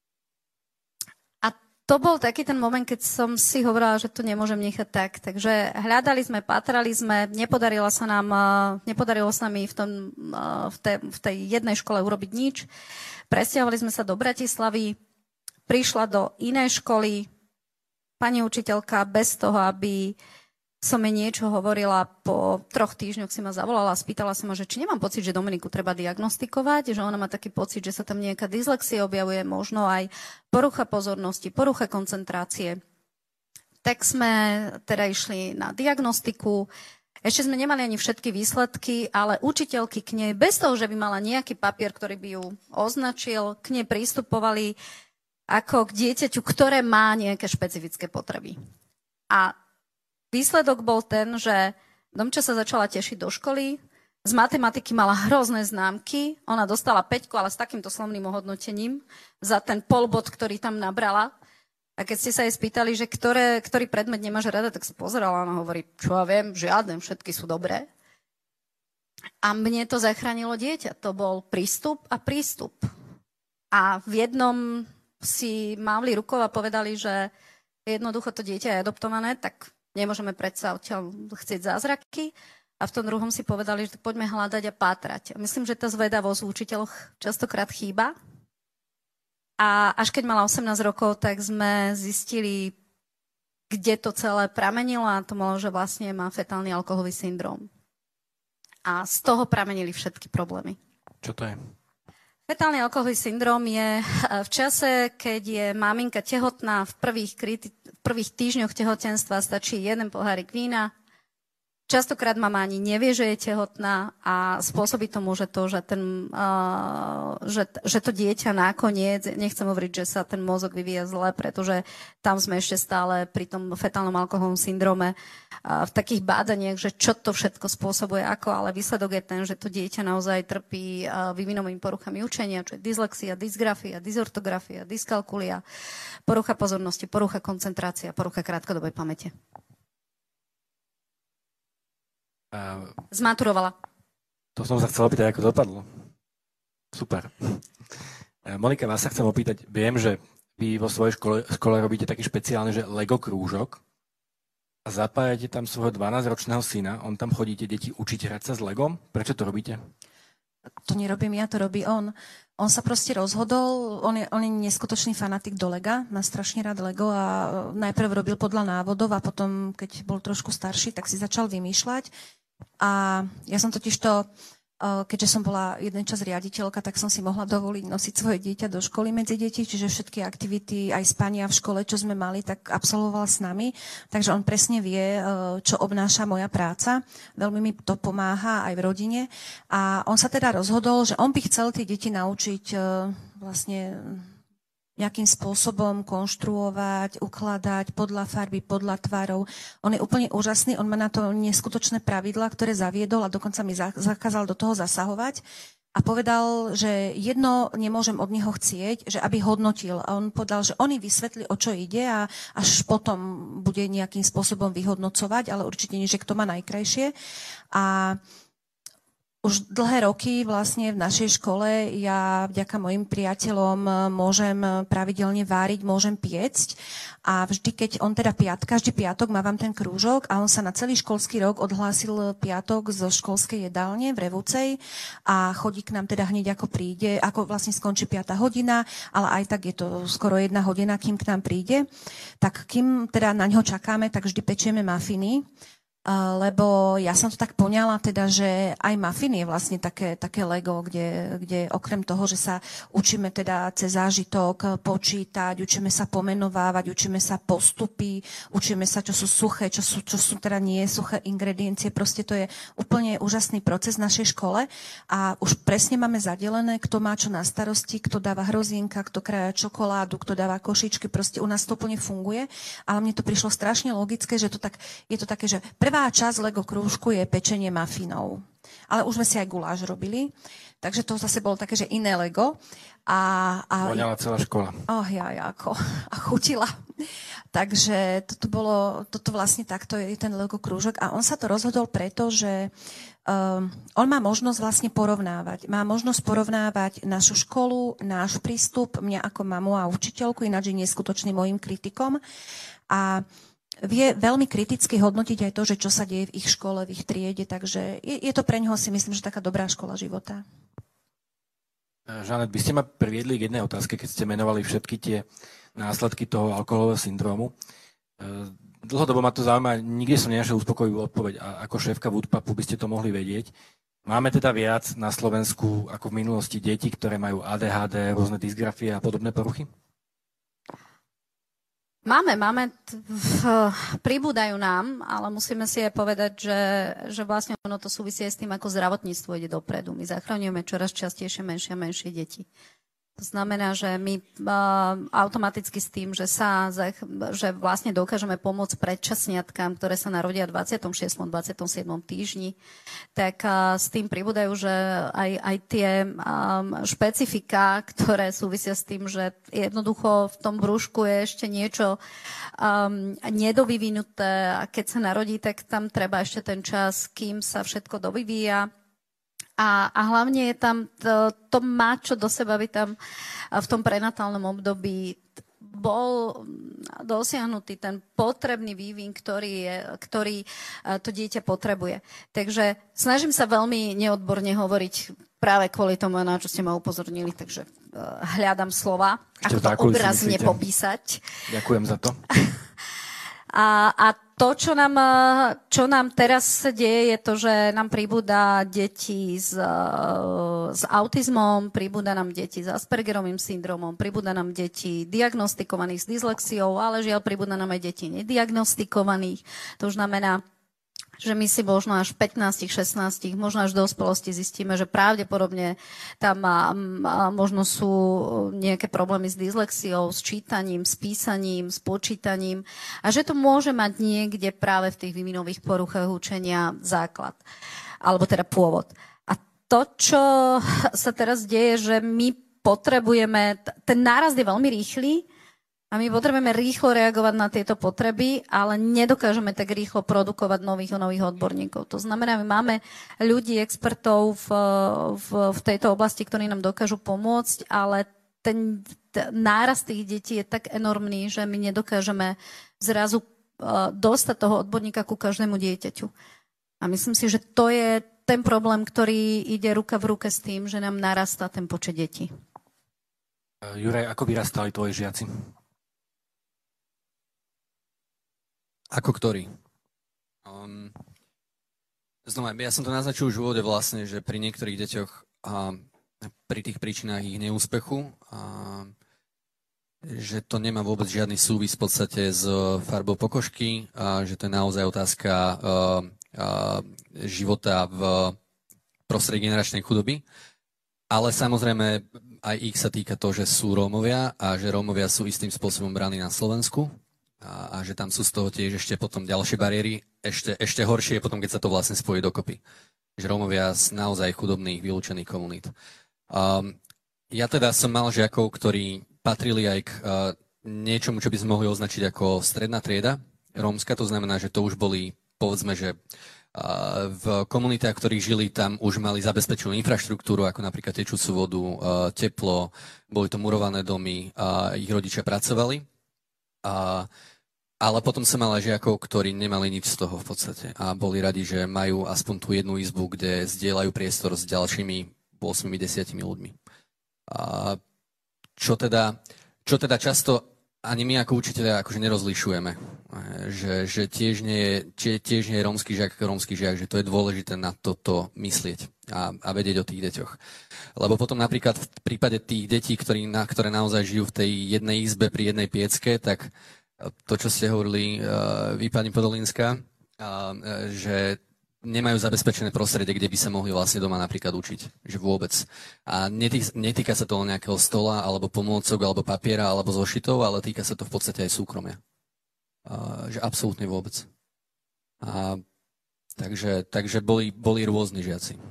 A to bol taký ten moment, keď som si hovorila, že to nemôžem nechať tak. Takže hľadali sme, pátrali sme, nepodarilo sa nám, nepodarilo sa nám v, tom, v, tej, v tej jednej škole urobiť nič. Presťahovali sme sa do Bratislavy, prišla do inej školy, pani učiteľka bez toho, aby som jej niečo hovorila, po troch týždňoch si ma zavolala a spýtala sa ma, že či nemám pocit, že Dominiku treba diagnostikovať, že ona má taký pocit, že sa tam nejaká dyslexia objavuje, možno aj porucha pozornosti, porucha koncentrácie. Tak sme teda išli na diagnostiku. Ešte sme nemali ani všetky výsledky, ale učiteľky k nej, bez toho, že by mala nejaký papier, ktorý by ju označil, k nej pristupovali ako k dieťaťu, ktoré má nejaké špecifické potreby. A výsledok bol ten, že Domča sa začala tešiť do školy, z matematiky mala hrozné známky, ona dostala päťku, ale s takýmto slovným ohodnotením za ten polbod, ktorý tam nabrala. A keď ste sa jej spýtali, že ktoré, ktorý predmet nemáš rada, tak sa pozerala a ona hovorí, čo ja viem, žiaden, všetky sú dobré. A mne to zachránilo dieťa. To bol prístup a prístup. A v jednom si mávli rukou a povedali, že jednoducho to dieťa je adoptované, tak nemôžeme predsa odtiaľ chcieť zázraky. A v tom druhom si povedali, že poďme hľadať a pátrať. A myslím, že tá zvedavosť v učiteľoch častokrát chýba. A až keď mala osemnásť rokov, tak sme zistili, kde to celé pramenilo a to malo, že vlastne má fetálny alkoholový syndrom. A z toho pramenili všetky problémy. Čo to je? Fetálny alkoholový syndrom je v čase, keď je maminka tehotná, v prvých, kriti- v prvých týždňoch tehotenstva stačí jeden pohárik vína. Častokrát mama ani nevie, že je tehotná a spôsobí to môže to, že, ten, uh, že, že to dieťa nakoniec, nechcem hovoriť, že sa ten mozog vyvíja zle, pretože tam sme ešte stále pri tom fetálnom alkoholovom syndróme uh, v takých bádaniach, že čo to všetko spôsobuje ako, ale výsledok je ten, že to dieťa naozaj trpí uh, vývinovými poruchami učenia, čo je dyslexia, dysgrafia, dysortografia, dyskalkulia, porucha pozornosti, porucha koncentrácia, porucha krátkodobej pamäte. A Zmaturovala. to som sa chcel opýtať, ako to dopadlo. Super. Monika, vás sa chcem opýtať, viem, že vy vo svojej škole, škole robíte taký špeciálny, že Lego krúžok a zapájate tam svojho dvanásťročného syna, on tam chodíte deti učiť hrať sa s Legom. Prečo to robíte? To nerobím ja, to robí on. On sa proste rozhodol, on je, on je neskutočný fanatik do Lega, má strašne rád Lego a najprv robil podľa návodov a potom, keď bol trošku starší, tak si začal vymýšľať. A ja som totiž to, keďže som bola jeden čas riaditeľka, tak som si mohla dovoliť nosiť svoje dieťa do školy medzi deti, čiže všetky aktivity, aj spania v škole, čo sme mali, tak absolvoval s nami. Takže on presne vie, čo obnáša moja práca. Veľmi mi to pomáha aj v rodine. A on sa teda rozhodol, že on by chcel tie deti naučiť vlastne nejakým spôsobom konštruovať, ukladať podľa farby, podľa tvarov. On je úplne úžasný, on má na to neskutočné pravidlá, ktoré zaviedol a dokonca mi zakázal do toho zasahovať. A povedal, že jedno nemôžem od neho chcieť, že aby hodnotil. A on povedal, že oni vysvetli, o čo ide a až potom bude nejakým spôsobom vyhodnocovať, ale určite nie, že kto má najkrajšie. A Už dlhé roky vlastne v našej škole ja vďaka mojim priateľom môžem pravidelne váriť, môžem piecť a vždy, keď on teda piat, každý piatok mávam ten krúžok a on sa na celý školský rok odhlásil piatok zo školskej jedálne v Revúcej a chodí k nám teda hneď ako príde, ako vlastne skončí piata hodina, ale aj tak je to skoro jedna hodina, kým k nám príde. Tak kým teda na ňo čakáme, tak vždy pečieme mafiny. Lebo ja som to tak poňala, teda, že aj muffin je vlastne také, také Lego, kde, kde okrem toho, že sa učíme teda cez zážitok počítať, učíme sa pomenovávať, učíme sa postupy, učíme sa, čo sú suché, čo sú, čo sú teda nie suché ingrediencie. Proste to je úplne úžasný proces v našej škole a už presne máme zadelené, kto má čo na starosti, kto dáva hrozienka, kto krája čokoládu, kto dáva košičky. Proste u nás to úplne funguje, ale mne to prišlo strašne logické, že to tak, je to také, že prvá časť Lego krúžku je pečenie mafínov. Ale už sme si aj guláš robili, takže to zase bolo také, že iné Lego. A, a... Voňala celá škola. Oh, ja, ja, ako. A chutila. Takže toto bolo, toto vlastne takto je ten Lego krúžok. A on sa to rozhodol preto, že um, on má možnosť vlastne porovnávať. Má možnosť porovnávať našu školu, náš prístup, mňa ako mamu a učiteľku, ináč je neskutočným mojím kritikom. A vie veľmi kriticky hodnotiť aj to, že čo sa deje v ich škole, v ich triede, takže je, je to pre ňoho, si myslím, že taká dobrá škola života. Žanet, by ste ma priviedli k jednej otázke, keď ste menovali všetky tie následky toho alkoholového syndrómu. Dlhodobo ma to zaujíma, nikde som nenašiel uspokojivú odpoveď a ako šéfka Woodpubu by ste to mohli vedieť. Máme teda viac na Slovensku ako v minulosti deti, ktoré majú á dé há dé, rôzne dysgrafie a podobné poruchy? Máme, máme, pribúdajú nám, ale musíme si aj povedať, že, že vlastne ono to súvisí aj s tým, ako zdravotníctvo ide dopredu. My zachraňujeme čoraz častejšie menšie a menšie deti. To znamená, že my uh, automaticky s tým, že sa že vlastne dokážeme pomôcť predčasniatkám, ktoré sa narodia v dvadsiatom šiestom dvadsiatom siedmom týždni, tak uh, s tým pribúdajú, že aj, aj tie um, špecifika, ktoré súvisia s tým, že jednoducho v tom brúšku je ešte niečo um, nedovyvinuté a keď sa narodí, tak tam treba ešte ten čas, kým sa všetko dovyvíja. A, a hlavne je tam, to, to má čo do seba, aby tam v tom prenatálnom období bol dosiahnutý ten potrebný vývin, ktorý, je, ktorý to dieťa potrebuje. Takže snažím sa veľmi neodborne hovoriť práve kvôli tomu, na čo ste ma upozornili, takže hľadám slova, ako to obrazne popísať. Ďakujem za to. A, a to, čo nám, čo nám teraz sa deje, je to, že nám pribúda deti s, s autizmom, pribúda nám deti s Aspergerovým syndromom, pribúda nám deti diagnostikovaných s dyslexiou, ale žiaľ pribúda nám aj deti nediagnostikovaných. To znamená, že my si možno až v pätnástich, šestnástich, možno až v dospelosti zistíme, že pravdepodobne tam má, má, možno sú nejaké problémy s dyslexiou, s čítaním, s písaním, s počítaním a že to môže mať niekde práve v tých vývinových poruchách učenia základ, alebo teda pôvod. A to, čo sa teraz deje, že my potrebujeme, ten nárast je veľmi rýchly, a my potrebujeme rýchlo reagovať na tieto potreby, ale nedokážeme tak rýchlo produkovať nových a nových odborníkov. To znamená, my máme ľudí, expertov v, v, v tejto oblasti, ktorí nám dokážu pomôcť, ale ten, ten nárast tých detí je tak enormný, že my nedokážeme zrazu uh, dostať toho odborníka ku každému dieťaťu. A myslím si, že to je ten problém, ktorý ide ruka v ruke s tým, že nám narastá ten počet detí. Juraj, ako vyrastali tvoji žiaci? Ako ktorý? Um, znova, ja som to naznačil už v úvode vlastne, že pri niektorých deťoch a pri tých príčinách ich neúspechu a že to nemá vôbec žiadny súvis v podstate s farbou pokožky a že to je naozaj otázka uh, uh, života v prostredí generačnej chudoby. Ale samozrejme aj ich sa týka to, že sú Rómovia a že Rómovia sú istým spôsobom braní na Slovensku. A, a že tam sú z toho tiež ešte potom ďalšie bariéry. Ešte, ešte horšie je potom, keď sa to vlastne spojí dokopy. Že Rómovia z naozaj chudobných, vylúčených komunít. Um, ja teda som mal žiakov, ktorí patrili aj k uh, niečomu, čo by sme mohli označiť ako stredná trieda rómska. To znamená, že to už boli, povedzme, že V komunitách, ktorých žili, tam už mali zabezpečenú infraštruktúru, ako napríklad tečúcu vodu, teplo, boli to murované domy, ich rodičia pracovali. Ale potom sa mala žiakov, ktorí nemali nič z toho v podstate a boli radi, že majú aspoň tú jednu izbu, kde zdieľajú priestor s ďalšími osem desať ľuďmi. A čo teda, čo teda často ani my ako učiteľia akože nerozlišujeme, že, že tiež, nie je, tiež nie je rómsky žiak ako rómsky žiak, že to je dôležité na toto myslieť a, a vedieť o tých deťoch. Lebo potom napríklad v prípade tých detí, ktorí, na, ktoré naozaj žijú v tej jednej izbe pri jednej piecke, tak to, čo ste hovorili uh, vy, pani Podolínska, uh, že nemajú zabezpečené prostredie, kde by sa mohli vlastne doma napríklad učiť, že vôbec. A netýka, netýka sa toho nejakého stola, alebo pomôcok, alebo papiera, alebo zošitov, ale týka sa to v podstate aj súkromia. Uh, že absolútne vôbec. A, takže takže boli, boli rôzni žiaci.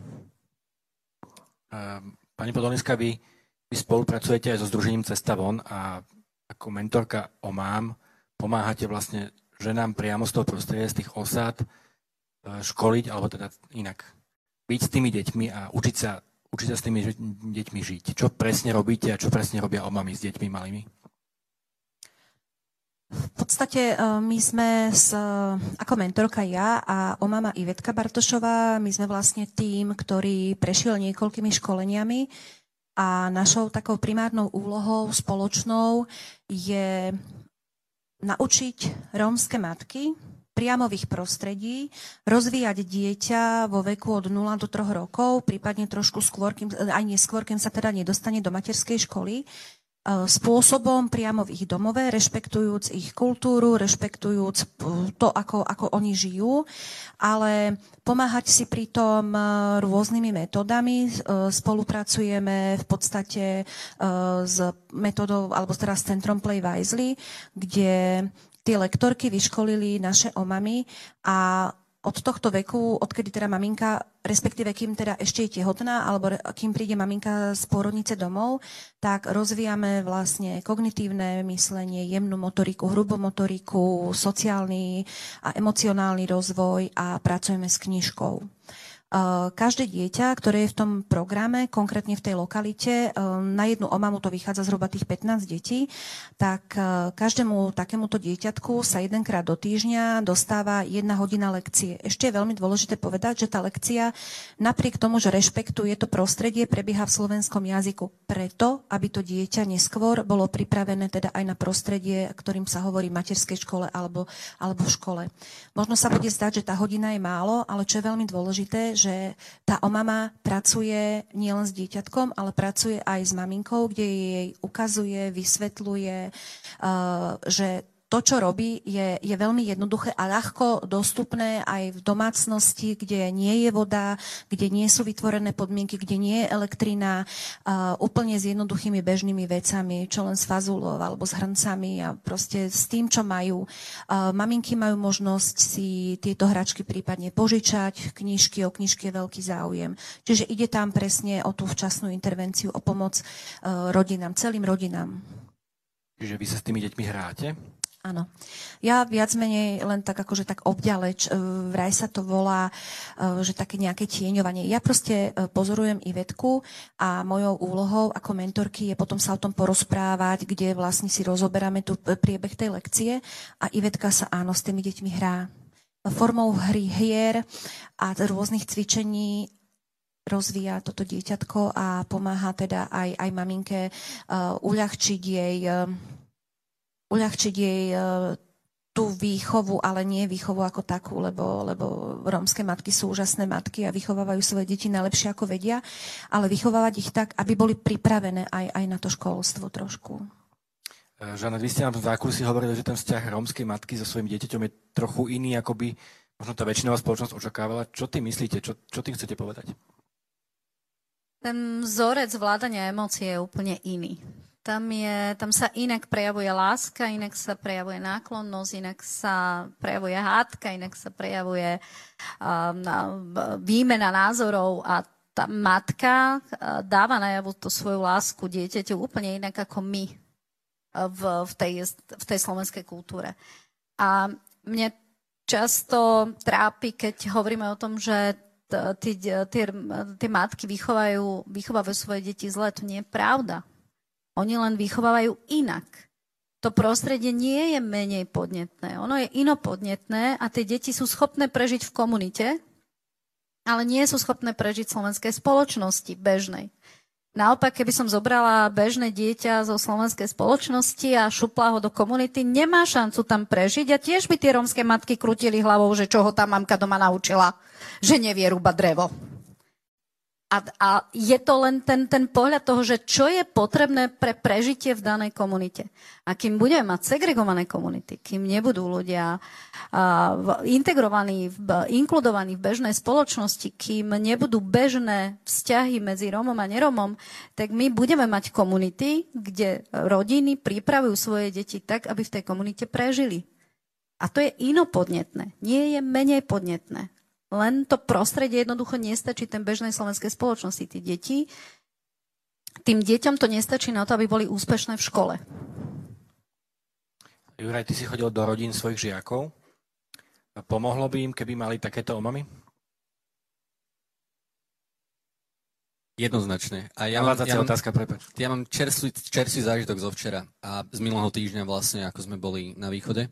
Uh, pani Podolínska, vy, vy spolupracujete aj so Združením Cesta von a ako mentorka OMAM pomáhate vlastne ženám priamo z toho prostredia, z tých osád, školiť, alebo teda inak byť s tými deťmi a učiť sa, učiť sa s tými deťmi žiť. Čo presne robíte a čo presne robia OMAMy s deťmi malými? V podstate my sme s, ako mentorka ja a OMAMA Ivetka Bartošová, my sme vlastne tým, ktorý prešiel niekoľkými školeniami a našou takou primárnou úlohou spoločnou je naučiť rómske matky priamo v ich prostredí, rozvíjať dieťa vo veku od nula do troch rokov, prípadne trošku skôr, kým, aj neskôr, kým sa teda nedostane do materskej školy, spôsobom priamo v ich domove, rešpektujúc ich kultúru, rešpektujúc to, ako, ako oni žijú, ale pomáhať si pritom rôznymi metodami. Spolupracujeme v podstate s metodou, alebo teda s centrom Play Wisely, kde tie lektorky vyškolili naše OMAMy a od tohto veku, odkedy teda maminka, respektíve kým teda ešte je tehotná, alebo kým príde maminka z pôrodnice domov, tak rozvíjame vlastne kognitívne myslenie, jemnú motoriku, hrubú motoriku, sociálny a emocionálny rozvoj a pracujeme s knižkou. Každé dieťa, ktoré je v tom programe, konkrétne v tej lokalite, na jednu OMAMu to vychádza zhruba tých pätnásť detí, tak každému takémuto dieťatku sa jedenkrát do týždňa dostáva jedna hodina lekcie. Ešte je veľmi dôležité povedať, že tá lekcia napriek tomu, že rešpektuje to prostredie, prebieha v slovenskom jazyku preto, aby to dieťa neskôr bolo pripravené teda aj na prostredie, ktorým sa hovorí v materskej škole alebo, alebo v škole. Možno sa bude zdať, že tá hodina je málo, ale čo je veľmi dôležité, že tá OMAMA pracuje nielen s dieťatkom, ale pracuje aj s maminkou, kde jej ukazuje, vysvetľuje, uh, že to, čo robí, je, je veľmi jednoduché a ľahko dostupné aj v domácnosti, kde nie je voda, kde nie sú vytvorené podmienky, kde nie je elektrina, uh, úplne s jednoduchými bežnými vecami, čo len s fazulou alebo s hrncami a proste s tým, čo majú. Uh, maminky majú možnosť si tieto hračky prípadne požičať, knižky, o knižky je veľký záujem. Čiže ide tam presne o tú včasnú intervenciu, o pomoc uh, rodinám, celým rodinám. Čiže vy sa s tými deťmi hráte? Áno. Ja viac menej len tak akože tak obďaleč, vraj sa to volá, že také nejaké tieňovanie. Ja proste pozorujem Ivetku a mojou úlohou ako mentorky je potom sa o tom porozprávať, kde vlastne si rozoberáme tu priebeh tej lekcie a Ivetka sa áno s tými deťmi hrá. Formou hry hier a rôznych cvičení rozvíja toto dieťatko a pomáha teda aj, aj maminke uh, uľahčiť jej uh, uľahčiť jej uh, tú výchovu, ale nie výchovu ako takú, lebo, lebo rómske matky sú úžasné matky a vychovávajú svoje deti najlepšie ako vedia, ale vychovávať ich tak, aby boli pripravené aj, aj na to školstvo trošku. Žanet, vy ste nám v zákulisí hovorili, že ten vzťah rómskej matky so svojím dieťaťom je trochu iný, ako by možno tá väčšinová spoločnosť očakávala. Čo tým myslíte? Čo, čo tým chcete povedať? Ten vzorec vládania emócií je úplne iný. Tam, je, tam sa inak prejavuje láska, inak sa prejavuje náklonnosť, inak sa prejavuje hádka, inak sa prejavuje um, výmena názorov a tá matka uh, dáva najavo tú svoju lásku dieťaťu úplne inak ako my v, v, tej, v tej slovenskej kultúre. A mne často trápi, keď hovoríme o tom, že tie matky vychovajú, vychovávajú svoje deti zle. To nie je pravda. Oni len vychovávajú inak. To prostredie nie je menej podnetné. Ono je inopodnetné a tie deti sú schopné prežiť v komunite, ale nie sú schopné prežiť v slovenskej spoločnosti bežnej. Naopak, keby som zobrala bežné dieťa zo slovenskej spoločnosti a šupla ho do komunity, nemá šancu tam prežiť a tiež by tie rómske matky krútili hlavou, že čo ho tá mamka doma naučila, že nevie rúbať drevo. A, a je to len ten, ten pohľad toho, že čo je potrebné pre prežitie v danej komunite. A kým budeme mať segregované komunity, kým nebudú ľudia uh, integrovaní, v, inkludovaní v bežnej spoločnosti, kým nebudú bežné vzťahy medzi Rómom a nerómom, tak my budeme mať komunity, kde rodiny pripravujú svoje deti tak, aby v tej komunite prežili. A to je inopodnetné, nie je menej podnetné. Len to prostredie jednoducho nestačí ten bežnej slovenskej spoločnosti. Tí deti, tým deťom to nestačí na to, aby boli úspešné v škole. Juraj, ty si chodil do rodín svojich žiakov. Pomohlo by im, keby mali takéto omamy? Jednoznačne. A ja mám, ja mám, otázka, prepáč. Ja mám čerstvý, čerstvý zážitok zo včera a z minulého týždňa vlastne, ako sme boli na východe.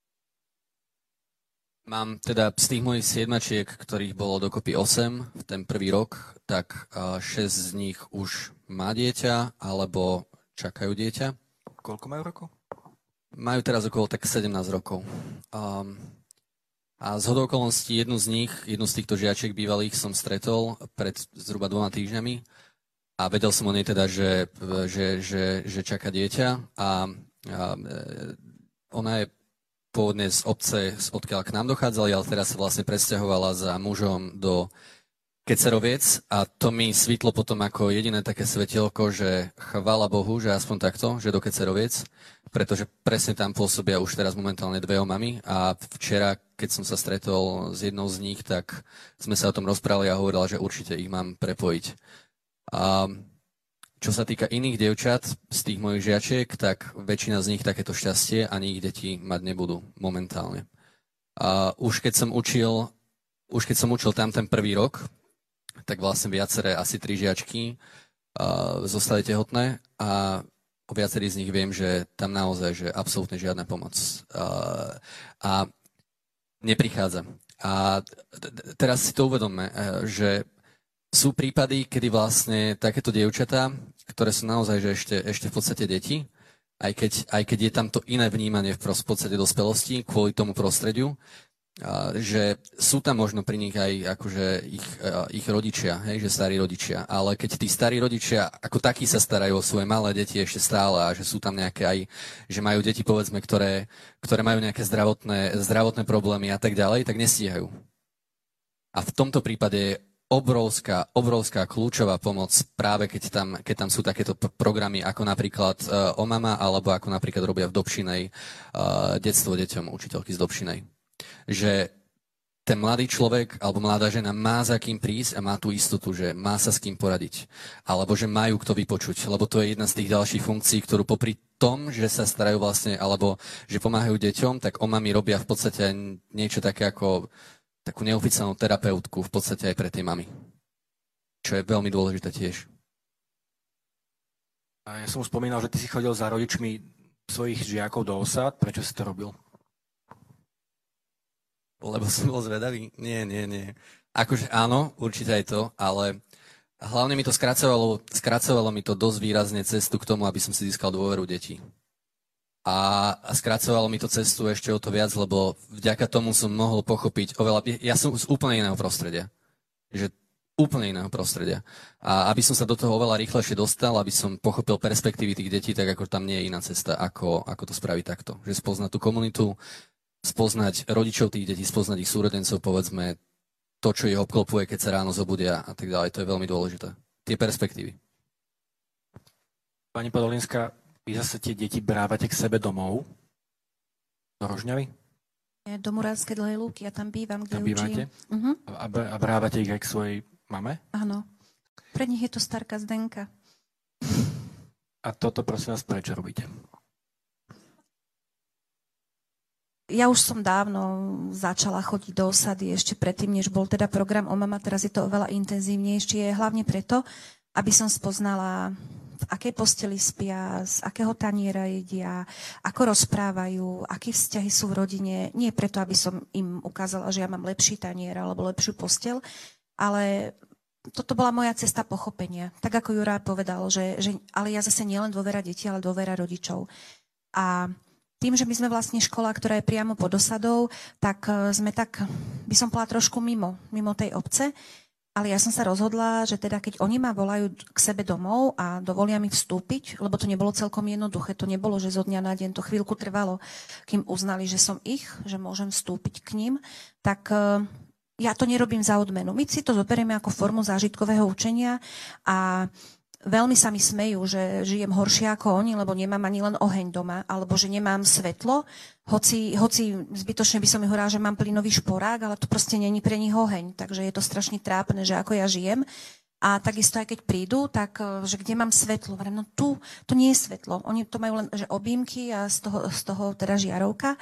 Mám teda z tých mojich siedmačiek, ktorých bolo dokopy osem v ten prvý rok, tak šesť z nich už má dieťa, alebo čakajú dieťa. Koľko majú rokov? Majú teraz okolo tak sedemnásť rokov. Um, a z hodou okolností jednu z nich, jednu z týchto žiačiek bývalých som stretol pred zhruba dvoma týždňami a vedel som o nej teda, že, že, že, že čaká dieťa a, a ona je pôvodne z obce, odkiaľ k nám dochádzali, ale teraz sa vlastne presťahovala za mužom do Keceroviec a to mi svítlo potom ako jediné také svetielko, že chvála Bohu, že aspoň takto, že do Keceroviec, pretože presne tam pôsobia už teraz momentálne dve omamy a včera, keď som sa stretol s jednou z nich, tak sme sa o tom rozprávali a hovorila, že určite ich mám prepojiť. A čo sa týka iných dievčat z tých mojich žiačiek, tak väčšina z nich takéto šťastie ani ich deti mať nebudú momentálne. A už keď som učil, už keď som učil tam ten prvý rok, tak vlastne viaceré, asi tri žiačky uh, zostali tehotné a o viacerých z nich viem, že tam naozaj, že absolútne žiadna pomoc. Uh, a neprichádza. A teraz si to uvedomme, uh, že sú prípady, kedy vlastne takéto dievčatá, ktoré sú naozaj že ešte, ešte v podstate deti, aj keď, aj keď je tam to iné vnímanie v podstate dospelosti kvôli tomu prostrediu, že sú tam možno pri nich aj akože ich, ich rodičia, hej, že starí rodičia, ale keď tí starí rodičia ako takí sa starajú o svoje malé deti ešte stále a že sú tam nejaké aj, že majú deti povedzme, ktoré, ktoré majú nejaké zdravotné, zdravotné problémy a tak ďalej, tak nestíhajú. A v tomto prípade je obrovská, obrovská kľúčová pomoc práve keď tam, keď tam sú takéto p- programy ako napríklad uh, Omama alebo ako napríklad robia v Dobšinej uh, detstvo deťom učiteľky z Dobšinej. Že ten mladý človek alebo mladá žena má za kým prísť a má tú istotu, že má sa s kým poradiť. Alebo že majú kto vypočuť, lebo to je jedna z tých ďalších funkcií, ktorú popri tom, že sa starajú vlastne, alebo že pomáhajú deťom, tak omami robia v podstate niečo také ako takú neoficiálnu terapeutku v podstate aj pre tie mamy. Čo je veľmi dôležité tiež. A ja som spomínal, že ty si chodil za rodičmi svojich žiakov do osád. Prečo si to robil? Lebo som bol zvedavý? Nie, nie, nie. Akože áno, určite aj to, ale hlavne mi to skracovalo, skracovalo mi to dosť výrazne cestu k tomu, aby som si získal dôveru detí. A skracovalo mi to cestu ešte o to viac, lebo vďaka tomu som mohol pochopiť oveľa... Ja som z úplne iného prostredia. Že úplne iného prostredia. A aby som sa do toho oveľa rýchlejšie dostal, aby som pochopil perspektívy tých detí, tak ako tam nie je iná cesta, ako, ako to spraviť takto. Že spoznať tú komunitu, spoznať rodičov tých detí, spoznať ich súrodencov, povedzme, to, čo ich obklopuje, keď sa ráno zobudia a tak ďalej. To je veľmi dôležité. Tie perspektívy. Pani Podolinská, vy zase tie deti brávate k sebe domov? Do Rožňavy? Do Muránskej Dlhej Lúky, ja tam bývam, kde tam bývate? Uh-huh. A, a brávate ich aj k svojej mame? Áno. Pre nich je to starka Zdenka. A toto prosím vás, prečo robíte? ja už som dávno začala chodiť do osady, ešte predtým, než bol teda program O mama, teraz je to oveľa intenzívnejšie, hlavne preto, aby som spoznala, v akej posteli spia, z akého taniera jedia, ako rozprávajú, aké vzťahy sú v rodine. Nie preto, aby som im ukázala, že ja mám lepší tanier alebo lepšiu postel, ale toto bola moja cesta pochopenia. Tak ako Juraj povedal, že, že ale ja zase nielen dôvera detí, ale dôvera rodičov. A tým, že my sme vlastne škola, ktorá je priamo pod osadou, tak sme tak, by som povedala, trošku mimo, mimo tej obce. Ale ja som sa rozhodla, že teda keď oni ma volajú k sebe domov a dovolia mi vstúpiť, lebo to nebolo celkom jednoduché, to nebolo, že zo dňa na deň, to chvíľku trvalo, kým uznali, že som ich, že môžem vstúpiť k ním, tak ja to nerobím za odmenu. My si to zoberieme ako formu zážitkového učenia a veľmi sa mi smejú, že žijem horšie ako oni, lebo nemám ani len oheň doma, alebo že nemám svetlo, hoci, hoci zbytočne by som mi hovorila, že mám plynový šporák, ale to proste není pre nich oheň, takže je to strašne trápne, že ako ja žijem. A takisto aj keď prídu, tak že kde mám svetlo? No tu, to nie je svetlo. Oni to majú len že objímky a z toho, z toho teda žiarovka.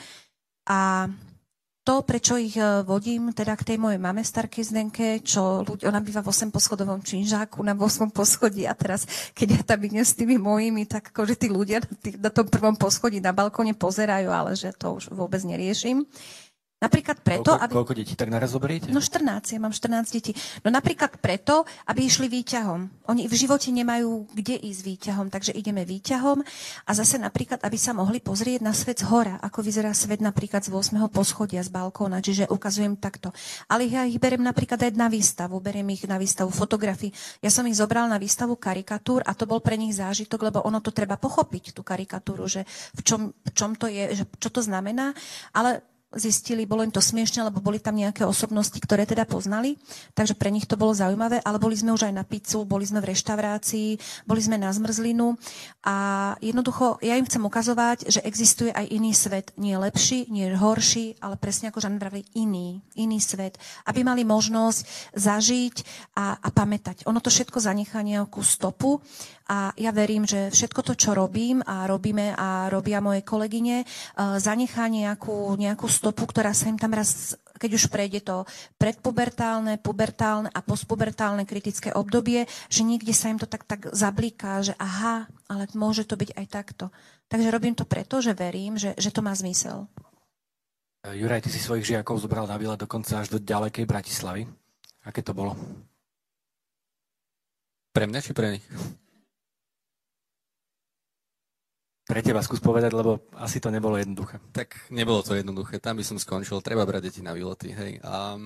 A to, prečo ich vodím teda k tej mojej mame, starkej Zdenke, čo ľudia, ona býva v osemposchodovom činžáku na ôsmom poschodí a teraz, keď ja tam idem s tými mojimi, tak akože tí ľudia na, tý, na tom prvom poschodí na balkóne pozerajú, ale že to už vôbec neriešim. Napríklad preto, koľko, aby... Koľko detí tak naraz zoberiete? No štrnásť, ja mám štrnásť detí. No napríklad preto, aby išli výťahom. Oni v živote nemajú kde ísť výťahom, takže ideme výťahom a zase napríklad, aby sa mohli pozrieť na svet z hora, ako vyzerá svet napríklad z ôsmeho poschodia, z balkóna, čiže ukazujem takto. Ale ja ich berem napríklad aj na výstavu, beriem ich na výstavu fotografií. Ja som ich zobral na výstavu karikatúr a to bol pre nich zážitok, lebo ono to treba pochopiť, tú karikatúru, že v čom, v čom to je, že čo to znamená, ale zistili, bolo im to smiešne, lebo boli tam nejaké osobnosti, ktoré teda poznali, takže pre nich to bolo zaujímavé, ale boli sme už aj na pizzu, boli sme v reštaurácii, boli sme na zmrzlinu a jednoducho ja im chcem ukazovať, že existuje aj iný svet, nie lepší, nie horší, ale presne ako Žan vravili, iný, iný svet, aby mali možnosť zažiť a, a pamätať. Ono to všetko zanechá nejakú stopu a ja verím, že všetko to, čo robím a robíme a robia moje kolegyne, zanechá nejakú, nejakú stopu, ktorá sa im tam raz, keď už prejde to predpubertálne, pubertálne a postpubertálne kritické obdobie, že niekde sa im to tak, tak zablíká, že aha, ale môže to byť aj takto. Takže robím to preto, že verím, že, že to má zmysel. Juraj, ty si svojich žiakov zobral na výlet dokonca až do ďalekej Bratislavy. Aké to bolo? Pre mňa či pre nich? Pre teba skús povedať, lebo asi to nebolo jednoduché. Tak nebolo to jednoduché, tam by som skončil. Treba brať deti na výlety, hej. Um,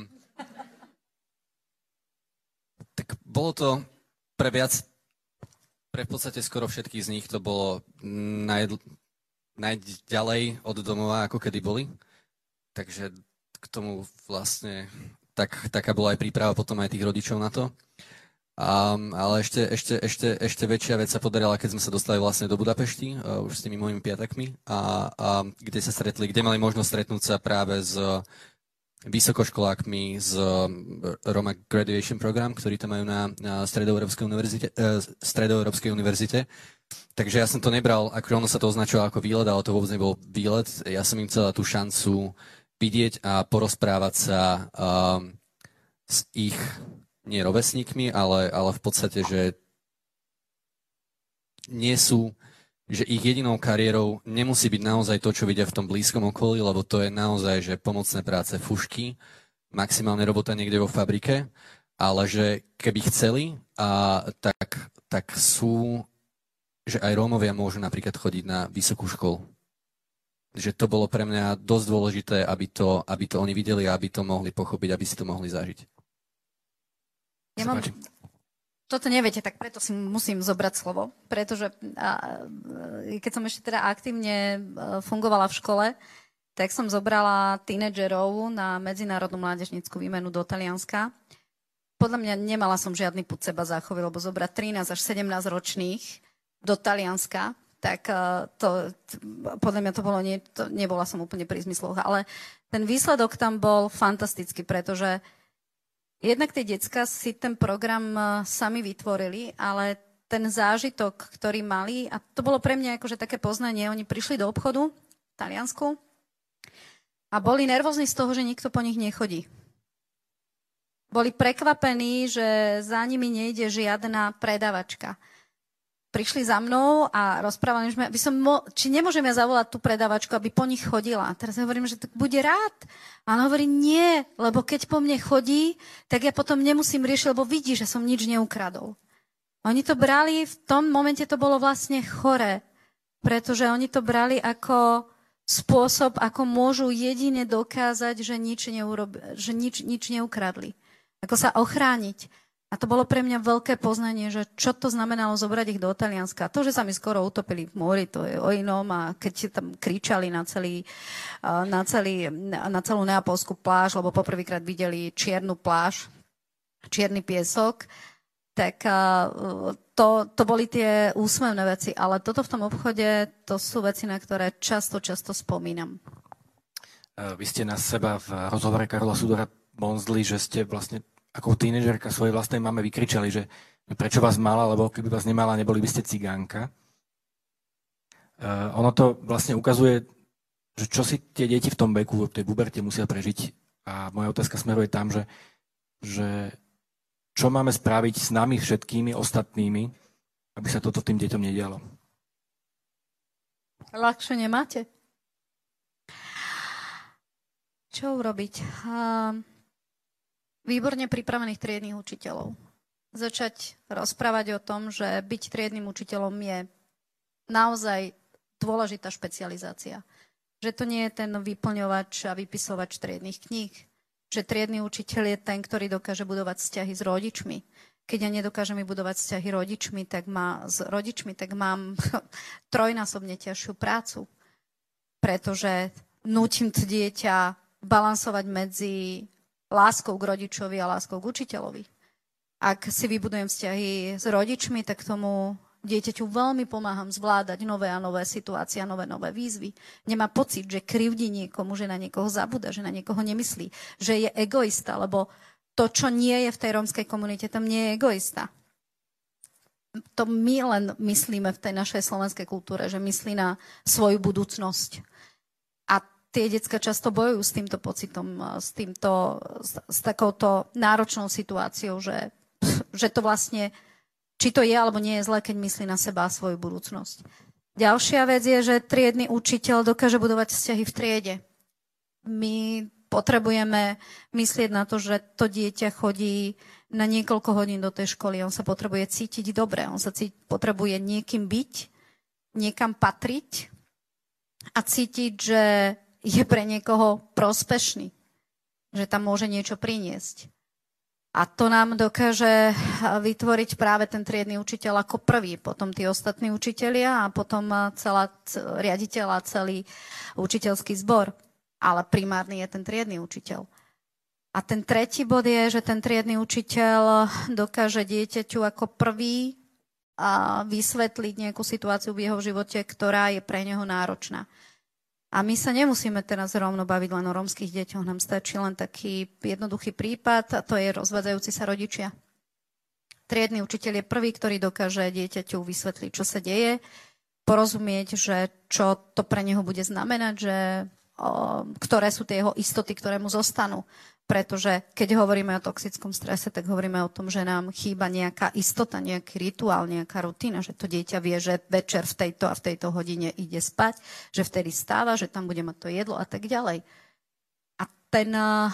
tak bolo to pre viac, pre v podstate skoro všetkých z nich to bolo naj, najďalej od domova, ako kedy boli. Takže k tomu vlastne, tak, taká bola aj príprava potom aj tých rodičov na to. Um, ale ešte, ešte, ešte, ešte väčšia vec sa podarila, keď sme sa dostali vlastne do Budapešti, uh, už s tými mojimi piatakmi, a, a kde sa stretli, kde mali možnosť stretnúť sa práve s vysokoškolákmi z Roma Graduation Program, ktorí tam majú na, na Stredoeurópskej univerzite, uh, Stredoeurópskej univerzite. Takže ja som to nebral, ako ono sa to označovalo ako výlet, ale to vôbec nebol výlet. Ja som im chcel tú šancu vidieť a porozprávať sa um, s ich nie rovesníkmi, ale, ale v podstate, že nie sú, že ich jedinou kariérou nemusí byť naozaj to, čo vidia v tom blízkom okolí, lebo to je naozaj, že pomocné práce, fušky, maximálne robota niekde vo fabrike, ale že keby chceli, a, tak, tak sú, že aj Rómovia môžu napríklad chodiť na vysokú školu. Že to bolo pre mňa dosť dôležité, aby to, aby to oni videli a aby to mohli pochopiť, aby si to mohli zažiť. Ja mám... Toto neviete, tak preto si musím zobrať slovo, pretože a, keď som ešte teda aktívne fungovala v škole, tak som zobrala tínedžerov na medzinárodnú mládežnícku výmenu do Talianska. Podľa mňa nemala som žiadny pud seba záchovy, lebo zobrať trinásť až sedemnásť ročných do Talianska, tak to, podľa mňa to bolo, nie, to, nebola som úplne pri zmysloch, ale ten výsledok tam bol fantastický, pretože jednak tie decká si ten program sami vytvorili, ale ten zážitok, ktorý mali, a to bolo pre mňa akože také poznanie, oni prišli do obchodu v Taliansku A boli nervózni z toho, že nikto po nich nechodí. Boli prekvapení, že za nimi nejde žiadna predavačka. Prišli za mnou a rozprávali, že by som mo- či nemôžem ja zavolať tú predavačku, aby po nich chodila. Teraz ja hovorím, že tak bude rád. A on hovorí, nie, lebo keď po mne chodí, tak ja potom nemusím riešiť, lebo vidí, že som nič neukradol. Oni to brali, v tom momente to bolo vlastne chore, pretože oni to brali ako spôsob, ako môžu jedine dokázať, že nič, neurobi- že nič, nič neukradli. Ako sa ochrániť. A to bolo pre mňa veľké poznanie, že čo to znamenalo zobrať ich do Talianska. To, že sa mi skoro utopili v mori, to je o inom. A keď tam kričali na, celý, na, celý, na celú neapolskú pláž, lebo poprvýkrát videli čiernu pláž, čierny piesok, tak to, to boli tie úsmevné veci. Ale toto v tom obchode, to sú veci, na ktoré často, často spomínam. Vy ste na seba v rozhovore Karola Sudora bonzli, že ste vlastne ako tínežerka svojej vlastnej mame vykričali, že prečo vás mala, lebo keby vás nemala, neboli by ste cigánka. Uh, ono to vlastne ukazuje, že čo si tie deti v tom veku, v tej puberte musia prežiť. A moja otázka smeruje tam, že, že čo máme spraviť s nami všetkými ostatnými, aby sa toto tým deťom nedialo. Ľahšie nemáte? Čo urobiť? Uh... Výborne pripravených triednych učiteľov. Začať rozprávať o tom, že byť triednym učiteľom je naozaj dôležitá špecializácia. Že to nie je ten vyplňovač a vypisovač triednych kníh. Že triedny učiteľ je ten, ktorý dokáže budovať vzťahy s rodičmi. Keď ja nedokážem vybudovať vzťahy rodičmi, tak má, s rodičmi, tak mám trojnásobne ťažšiu prácu. Pretože nútim to dieťa balansovať medzi láskou k rodičovi a láskou k učiteľovi. Ak si vybudujem vzťahy s rodičmi, tak tomu dieťaťu veľmi pomáham zvládať nové a nové situácie a nové nové výzvy. Nemá pocit, že krivdí niekomu, že na niekoho zabúda, že na niekoho nemyslí, že je egoista, lebo to, čo nie je v tej rómskej komunite, tam nie je egoista. To my len myslíme v tej našej slovenskej kultúre, že myslí na svoju budúcnosť. A tie decká často bojujú s týmto pocitom, s, týmto, s, s takouto náročnou situáciou, že, že to vlastne, či to je alebo nie je zlé, keď myslí na seba a svoju budúcnosť. Ďalšia vec je, že triedny učiteľ dokáže budovať vzťahy v triede. My potrebujeme myslieť na to, že to dieťa chodí na niekoľko hodín do tej školy. On sa potrebuje cítiť dobre, on sa cíti, potrebuje niekým byť, niekam patriť a cítiť, že je pre niekoho prospešný, že tam môže niečo priniesť. A to nám dokáže vytvoriť práve ten triedny učiteľ ako prvý, potom tí ostatní učitelia a potom celá riaditeľ a celý učiteľský zbor. Ale primárny je ten triedny učiteľ. A ten tretí bod je, že ten triedny učiteľ dokáže dieťaťu ako prvý vysvetliť nejakú situáciu v jeho živote, ktorá je pre neho náročná. A my sa nemusíme teraz rovno baviť len o rómskych deťoch, nám stačí len taký jednoduchý prípad a to je rozvádzajúci sa rodičia. Triedny učiteľ je prvý, ktorý dokáže dieťaťu vysvetliť, čo sa deje, porozumieť, že čo to pre neho bude znamenať, že o, ktoré sú tie jeho istoty, ktoré mu zostanú. Pretože keď hovoríme o toxickom strese, tak hovoríme o tom, že nám chýba nejaká istota, nejaký rituál, nejaká rutina, že to dieťa vie, že večer v tejto a v tejto hodine ide spať, že vtedy stáva, že tam bude mať to jedlo a tak ďalej. A ten, uh,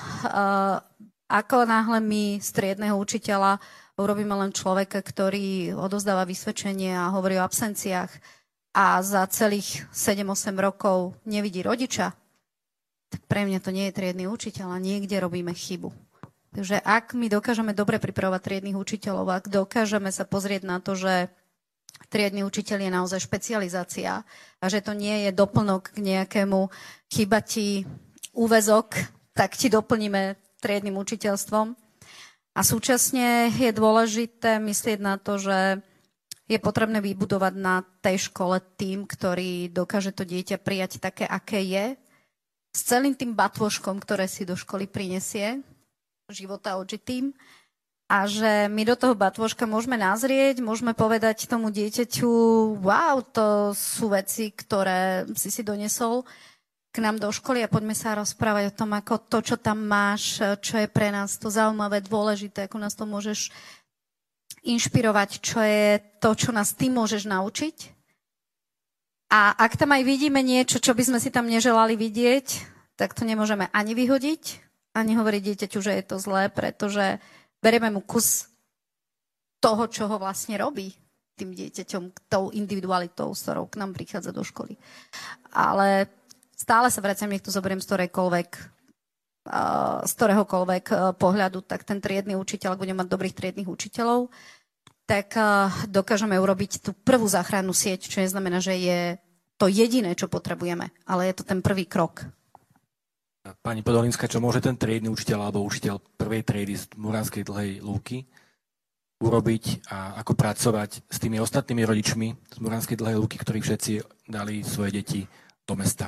ako náhle my z triedneho učiteľa urobíme len človeka, ktorý odozdáva vysvedčenie a hovorí o absenciách a za celých sedem osem rokov nevidí rodiča, tak pre mňa to nie je triedny učiteľ a niekde robíme chybu. Takže ak my dokážeme dobre pripravovať triednych učiteľov, ak dokážeme sa pozrieť na to, že triedny učiteľ je naozaj špecializácia a že to nie je doplnok k nejakému chyba ti úväzok, tak ti doplníme triednym učiteľstvom. A súčasne je dôležité myslieť na to, že je potrebné vybudovať na tej škole tým, ktorý dokáže to dieťa prijať také, aké je, s celým tým batôžkom, ktoré si do školy prinesie, života odžitým, a že my do toho batôžka môžeme nazrieť, môžeme povedať tomu dieťaťu, wow, to sú veci, ktoré si si donesol, k nám do školy a poďme sa rozprávať o tom, ako to, čo tam máš, čo je pre nás to zaujímavé, dôležité, ako nás to môžeš inšpirovať, čo je to, čo nás ty môžeš naučiť. A ak tam aj vidíme niečo, čo by sme si tam neželali vidieť, tak to nemôžeme ani vyhodiť, ani hovoriť dieťaťu, že je to zlé, pretože berieme mu kus toho, čo ho vlastne robí tým dieťaťom, tou individualitou, s ktorou k nám prichádza do školy. Ale stále sa vraciam, nech to zoberiem z ktorejkoľvek, z ktoréhokoľvek pohľadu, tak ten triedny učiteľ, ak budeme mať dobrých triednych učiteľov, tak dokážeme urobiť tú prvú záchrannú sieť, čo neznamená, že je to jediné, čo potrebujeme, ale je to ten prvý krok. Pani Podolinská, čo môže ten triedny učiteľ alebo učiteľ prvej triedy z Muránskej Dlhej Lúky urobiť a ako pracovať s tými ostatnými rodičmi z Muránskej Dlhej Lúky, ktorí všetci dali svoje deti do mesta?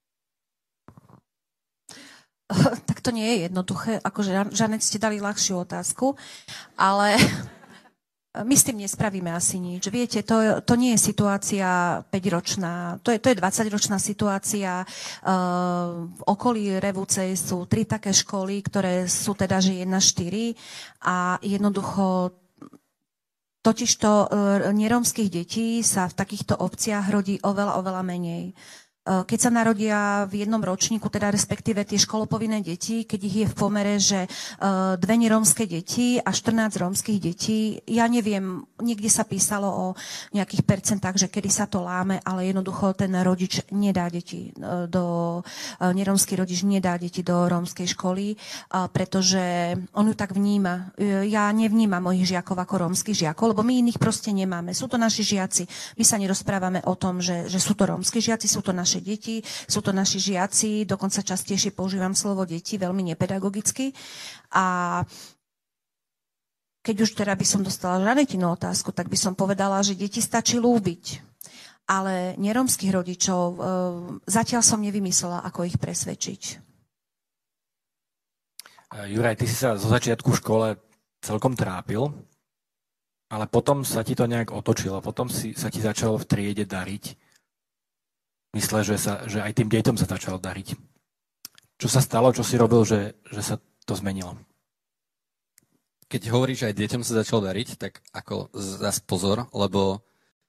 Tak to nie je jednoduché. Akože, Žanet, ste dali ľahšiu otázku, ale my s tým nespravíme asi nič. Viete, to, to nie je situácia päťročná, to je, to je dvadsaťročná situácia. V okolí Revúcej sú tri také školy, ktoré sú teda, že jedna štyri a jednoducho totižto nerómskych detí sa v takýchto obciach rodí oveľa, oveľa menej. Keď sa narodia v jednom ročníku, teda respektíve tie školopovinné deti, keď ich je v pomere, že dve nerómske deti a štrnásť rómskych detí, ja neviem, niekde sa písalo o nejakých percentách, že kedy sa to láme, ale jednoducho ten rodič nedá deti do, nerómsky rodič nedá deti do rómskej školy, pretože on ju tak vníma. Ja nevnímam mojich žiakov ako rómskych žiakov, lebo my iných proste nemáme. Sú to naši žiaci. My sa nerozprávame o tom, že, že sú to rómski žiaci, sú to naši deti, sú to naši žiaci, dokonca častejšie používam slovo deti, veľmi nepedagogicky. A keď už teda by som dostala Žanetinu otázku, tak by som povedala, že deti stačí lúbiť. Ale nerómskych rodičov e, zatiaľ som nevymyslela, ako ich presvedčiť. Juraj, ty si sa zo začiatku v škole celkom trápil, ale potom sa ti to nejak otočilo, potom si, sa ti začalo v triede dariť. Myslím, že, sa, že aj tým deťom sa začalo dariť. Čo sa stalo, čo si robil, že, že sa to zmenilo? Keď hovoríš, že aj deťom sa začalo dariť, tak ako zas pozor, lebo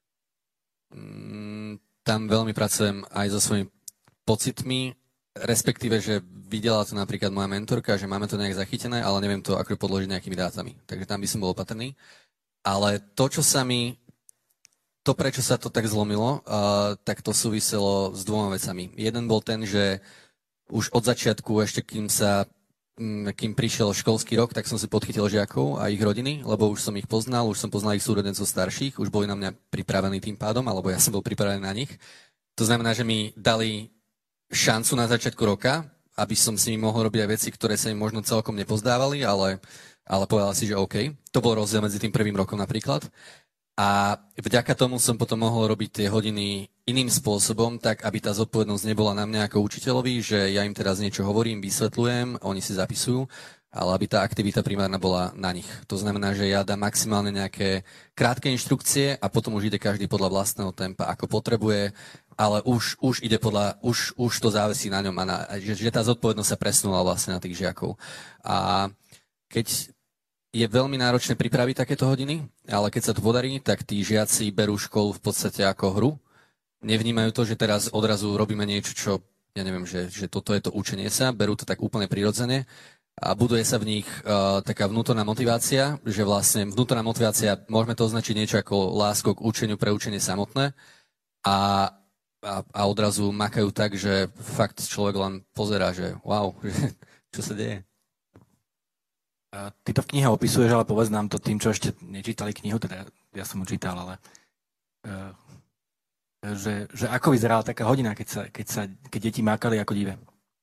mm, tam veľmi pracujem aj so svojimi pocitmi, respektíve, že videla to napríklad moja mentorka, že máme to nejak zachytené, ale neviem to ako podložiť nejakými dátami. Takže tam by som bol opatrný. Ale to, čo sa mi To, prečo sa to tak zlomilo, uh, tak to súviselo s dvoma vecami. Jeden bol ten, že už od začiatku, ešte kým sa, um, kým prišiel školský rok, tak som si podchytil žiakov a ich rodiny, lebo už som ich poznal, už som poznal ich súrodencov starších, už boli na mňa pripravení tým pádom, alebo ja som bol pripravený na nich. To znamená, že mi dali šancu na začiatku roka, aby som s nimi mohol robiť aj veci, ktoré sa im možno celkom nepozdávali, ale, ale povedal si, že OK. To bol rozdiel medzi tým prvým rokom napríklad. A vďaka tomu som potom mohol robiť tie hodiny iným spôsobom, tak aby tá zodpovednosť nebola na mňa ako učiteľovi, že ja im teraz niečo hovorím, vysvetľujem, oni si zapisujú, ale aby tá aktivita primárna bola na nich. To znamená, že ja dám maximálne nejaké krátke inštrukcie a potom už ide každý podľa vlastného tempa, ako potrebuje, ale už, už ide podľa, už, už to závisí na ňom a na, že, že tá zodpovednosť sa presunula vlastne na tých žiakov. A keď je veľmi náročné pripraviť takéto hodiny, ale keď sa to podarí, tak tí žiaci berú školu v podstate ako hru. Nevnímajú to, že teraz odrazu robíme niečo, čo, ja neviem, že, že toto je to učenie sa, berú to tak úplne prirodzene a buduje sa v nich uh, taká vnútorná motivácia, že vlastne vnútorná motivácia, môžeme to označiť niečo ako lásku k učeniu pre učenie samotné a, a, a odrazu makajú tak, že fakt človek len pozerá, že wow, že, čo sa deje. Ty to v knihe opisuješ, ale povedz nám to tým, čo ešte nečítali knihu, teda ja som ju čítal, ale uh, že, že ako vyzerala taká hodina, keď, sa, keď, sa, keď deti mákali ako divé?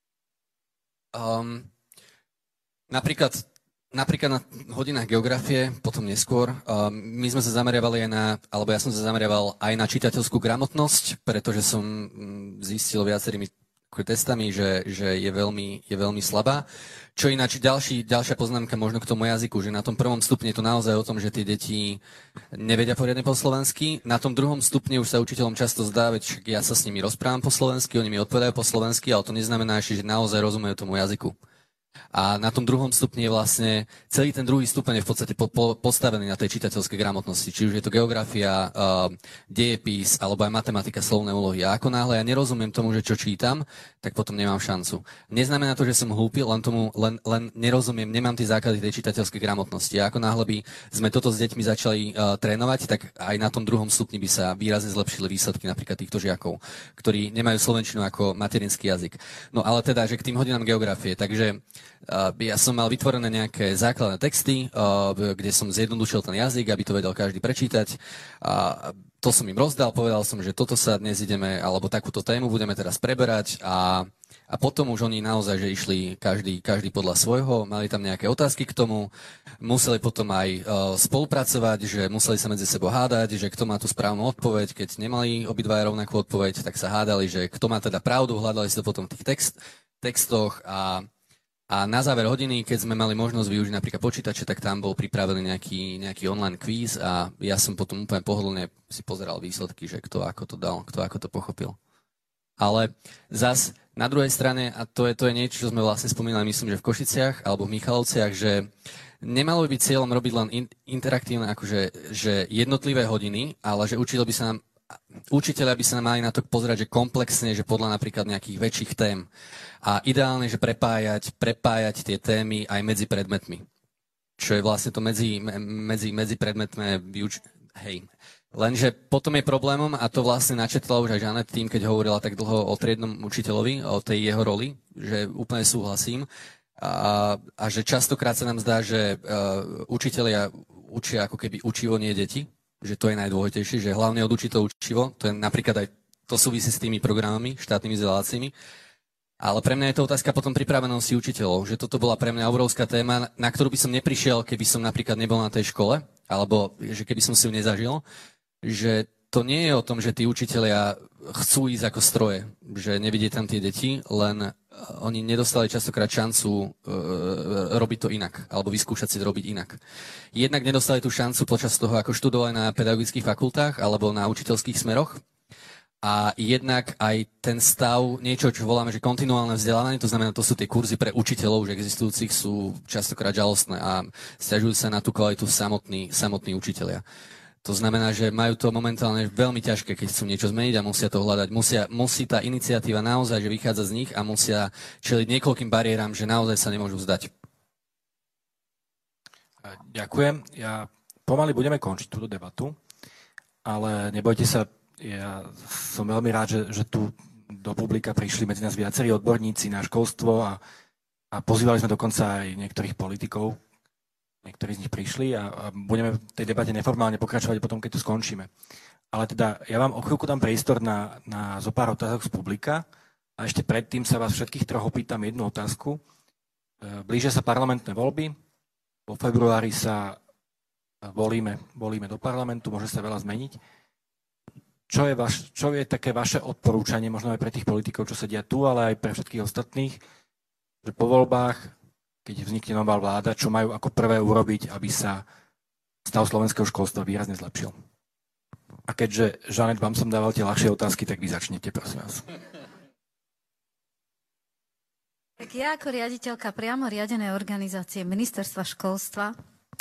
Um, napríklad, napríklad na hodinách geografie, potom neskôr, um, my sme sa zameriavali aj na, alebo ja som sa zameriaval aj na čitateľskú gramotnosť, pretože som zistil viacerými testami, že, že je, veľmi, je veľmi slabá. Čo ináč ďalší, ďalšia poznámka možno k tomu jazyku, že na tom prvom stupni je to naozaj o tom, že tie deti nevedia poriadne po slovensky. Na tom druhom stupni už sa učiteľom často zdá, veď ja sa s nimi rozprávam po slovensky, oni mi odpovedajú po slovensky, ale to neznamená ešte, že naozaj rozumejú tomu jazyku. A na tom druhom stupni je vlastne celý ten druhý stupeň je v podstate po, po, postavený na tej čitateľskej gramotnosti. Či už je to geografia, uh, dejepis, alebo aj matematika, slovné úlohy. A ako náhle ja nerozumiem tomu, že čo čítam, tak potom nemám šancu. Neznamená to, že som hlúpy, len tomu len, len nerozumiem, nemám tie základy tej čitateľskej gramotnosti. A ako náhle by sme toto s deťmi začali uh, trénovať, tak aj na tom druhom stupni by sa výrazne zlepšili výsledky napríklad týchto žiakov, ktorí nemajú slovenčinu ako materinský jazyk. No ale teda, že k tým hodinám geografie, takže Uh, ja som mal vytvorené nejaké základné texty, uh, kde som zjednodušil ten jazyk, aby to vedel každý prečítať. A to som im rozdal, povedal som, že toto sa dnes ideme, alebo takúto tému budeme teraz preberať a, a potom už oni naozaj, že išli každý, každý podľa svojho, mali tam nejaké otázky k tomu, museli potom aj uh, spolupracovať, že museli sa medzi sebou hádať, že kto má tú správnu odpoveď, keď nemali obidvaja rovnakú odpoveď, tak sa hádali, že kto má teda pravdu, hľadali si to potom v tých text, textoch a A na záver hodiny, keď sme mali možnosť využiť napríklad počítače, tak tam bol pripravený nejaký, nejaký online kvíz a ja som potom úplne pohodlne si pozeral výsledky, že kto ako to dal, kto ako to pochopil. Ale zas na druhej strane, a to je, to je niečo, čo sme vlastne spomínali, myslím, že v Košiciach alebo v Michalovciach, že nemalo by byť cieľom robiť len in, interaktívne akože, že jednotlivé hodiny, ale že učiteľ by sa nám Učiteľia by sa nám mali na to pozerať, že komplexne, že podľa napríklad nejakých väčších tém. A ideálne, že prepájať, prepájať tie témy aj medzi predmetmi. Čo je vlastne to medzi, medzi, medzi predmetné vyuč... Hej. Lenže potom je problémom, a to vlastne načetla už aj Žanet tým, keď hovorila tak dlho o triednom učiteľovi, o tej jeho roli, že úplne súhlasím. A, a že častokrát sa nám zdá, že uh, učitelia učia ako keby učivo, nie deti. Že to je najdôležitejšie, že hlavne odučiť to učivo, to je napríklad aj, to súvisí s tými programami, štátnymi vzdelávacími. Ale pre mňa je to otázka potom pripravenosti učiteľov, že toto bola pre mňa obrovská téma, na ktorú by som neprišiel, keby som napríklad nebol na tej škole, alebo že keby som si ju nezažil, že to nie je o tom, že tí učitelia chcú ísť ako stroje, že nevidie tam tie deti, len oni nedostali častokrát šancu e, robiť to inak, alebo vyskúšať si to robiť inak. Jednak nedostali tú šancu počas toho, ako študovali na pedagogických fakultách alebo na učiteľských smeroch. A jednak aj ten stav, niečo, čo voláme, že kontinuálne vzdelávanie, to znamená, to sú tie kurzy pre učiteľov, že existujúcich sú častokrát žalostné a sťažujú sa na tú kvalitu samotní, samotní učitelia. To znamená, že majú to momentálne veľmi ťažké, keď chcú niečo zmeniť a musia to hľadať. Musia, musí tá iniciatíva naozaj, že vychádza z nich a musia čeliť niekoľkým bariéram, že naozaj sa nemôžu vzdať. Ďakujem. Ja pomaly budeme končiť túto debatu, ale nebojte sa, ja som veľmi rád, že, že tu do publika prišli medzi nás viacerí odborníci na školstvo a, a pozývali sme dokonca aj niektorých politikov. Niektorí z nich prišli a, a budeme v tej debate neformálne pokračovať potom, keď tu skončíme. Ale teda ja vám o chvíľku dám priestor na, na zo pár otázok z publika a ešte predtým sa vás všetkých troch opýtam jednu otázku. Blížia sa parlamentné voľby. Vo februári sa volíme, volíme do parlamentu, môže sa veľa zmeniť. Čo je, vaš, čo je také vaše odporúčanie, možno aj pre tých politikov, čo sedia tu, ale aj pre všetkých ostatných, že po voľbách, keď vznikne nová vláda, čo majú ako prvé urobiť, aby sa stav slovenského školstva výrazne zlepšil. A keďže, Žanet, vám som dával tie ľahšie otázky, tak vy začnete, prosím vás. Tak ja ako riaditeľka priamo riadenej organizácie Ministerstva školstva,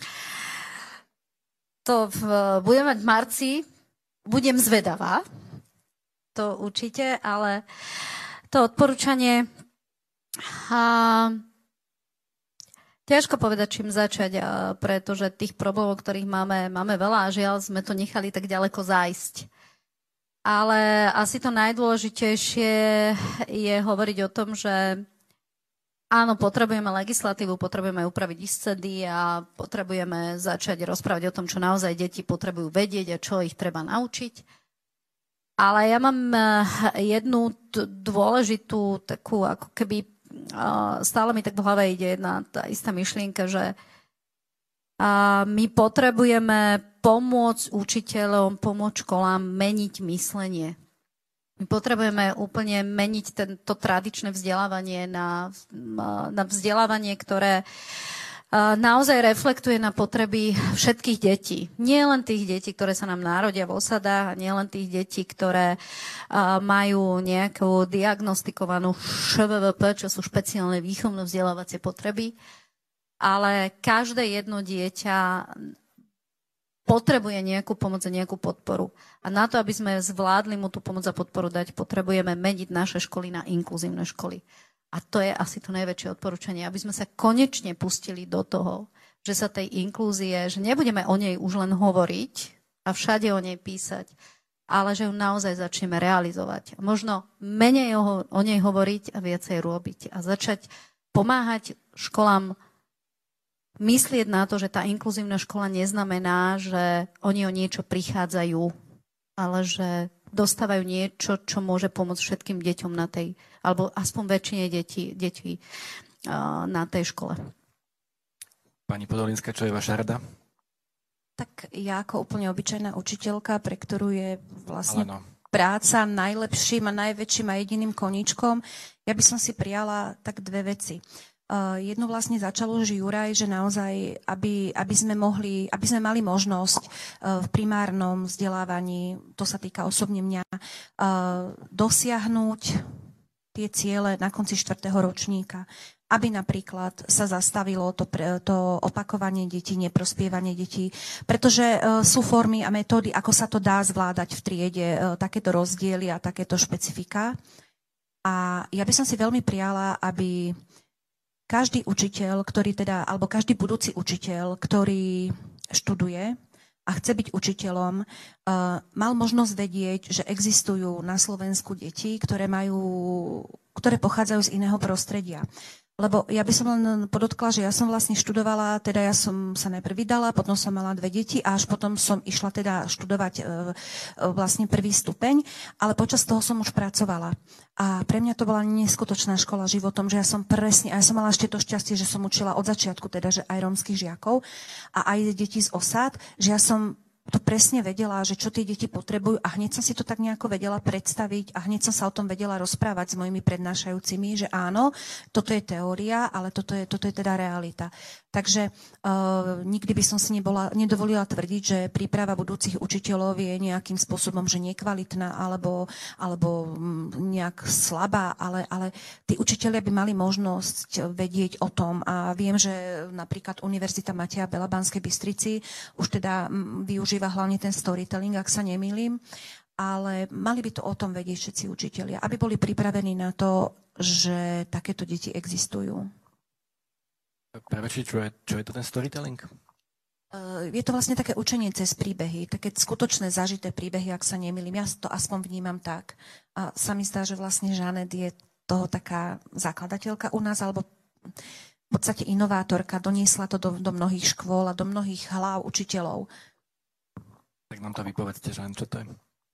to v, budem mať v marci, budem zvedavá, to určite, ale to odporúčanie... A, ťažko povedať, čím začať, pretože tých problémov, ktorých máme, máme veľa a žiaľ sme to nechali tak ďaleko zájsť. Ale asi to najdôležitejšie je hovoriť o tom, že áno, potrebujeme legislatívu, potrebujeme upraviť iscedy a potrebujeme začať rozprávať o tom, čo naozaj deti potrebujú vedieť a čo ich treba naučiť. Ale ja mám jednu dôležitú takú ako keby stále mi tak v hlave ide jedna tá istá myšlienka, že my potrebujeme pomôcť učiteľom, pomôcť školám meniť myslenie. My potrebujeme úplne meniť tento tradičné vzdelávanie na, na vzdelávanie, ktoré naozaj reflektuje na potreby všetkých detí. Nie len tých detí, ktoré sa nám narodia v osadách, a nie len tých detí, ktoré majú nejakú diagnostikovanú š v v p, čo sú špeciálne výchovno vzdelávacie potreby, ale každé jedno dieťa potrebuje nejakú pomoc a nejakú podporu. A na to, aby sme zvládli mu tú pomoc a podporu dať, potrebujeme meniť naše školy na inkluzívne školy. A to je asi to najväčšie odporúčanie, aby sme sa konečne pustili do toho, že sa tej inklúzie, že nebudeme o nej už len hovoriť a všade o nej písať, ale že ju naozaj začneme realizovať. A možno menej o, o nej hovoriť a viacej robiť. A začať pomáhať školám myslieť na to, že tá inkluzívna škola neznamená, že oni o niečo prichádzajú, ale že dostávajú niečo, čo môže pomôcť všetkým deťom na tej, alebo aspoň väčšine detí, detí uh, na tej škole. Pani Podolinská, čo je vaša rada? Tak ja ako úplne obyčajná učiteľka, pre ktorú je vlastne no. práca najlepším a najväčším a jediným koníčkom, ja by som si prijala tak dve veci. Uh, jednu vlastne začal už Juraj, že naozaj, aby, aby sme mohli, aby sme mali možnosť uh, v primárnom vzdelávaní, to sa týka osobne mňa, uh, dosiahnuť tie ciele na konci štvrtého ročníka. Aby napríklad sa zastavilo to, to opakovanie detí, neprospievanie detí, pretože uh, sú formy a metódy, ako sa to dá zvládať v triede, uh, takéto rozdiely a takéto špecifika. A ja by som si veľmi prijala, aby každý učiteľ, ktorý teda, alebo každý budúci učiteľ, ktorý študuje a chce byť učiteľom, uh, mal možnosť vedieť, že existujú na Slovensku deti, ktoré majú, ktoré pochádzajú z iného prostredia. Lebo ja by som len podotkla, že ja som vlastne študovala, teda ja som sa najprv vydala, potom som mala dve deti a až potom som išla teda študovať e, vlastne prvý stupeň, ale počas toho som už pracovala. A pre mňa to bola neskutočná škola životom, že ja som presne, a ja som mala ešte to šťastie, že som učila od začiatku, teda, že aj rómskych žiakov a aj deti z osád, že ja som to presne vedela, že čo tie deti potrebujú a hneď som si to tak nejako vedela predstaviť a hneď som sa o tom vedela rozprávať s mojimi prednášajúcimi, že áno, toto je teória, ale toto je, toto je teda realita. Takže uh, nikdy by som si nebola, nedovolila tvrdiť, že príprava budúcich učiteľov je nejakým spôsobom, že nekvalitná alebo, alebo nejak slabá, ale, ale tí učitelia by mali možnosť vedieť o tom a viem, že napríklad Univerzita Mateja Bela v Banskej Bystrici už teda využíva hlavne ten storytelling, ak sa nemýlim, ale mali by to o tom vedieť všetci učitelia, aby boli pripravení na to, že takéto deti existujú. Preveči, čo je, čo je to ten storytelling? Je to vlastne také učenie cez príbehy, také skutočné zažité príbehy, ak sa nemýlim. Ja to aspoň vnímam tak. A sa mi zdá, že vlastne Žanet je toho taká zakladateľka u nás, alebo v podstate inovátorka, doniesla to do, do mnohých škôl a do mnohých hlav učiteľov. Tak nám to vypovedzte, Žan, čo to je?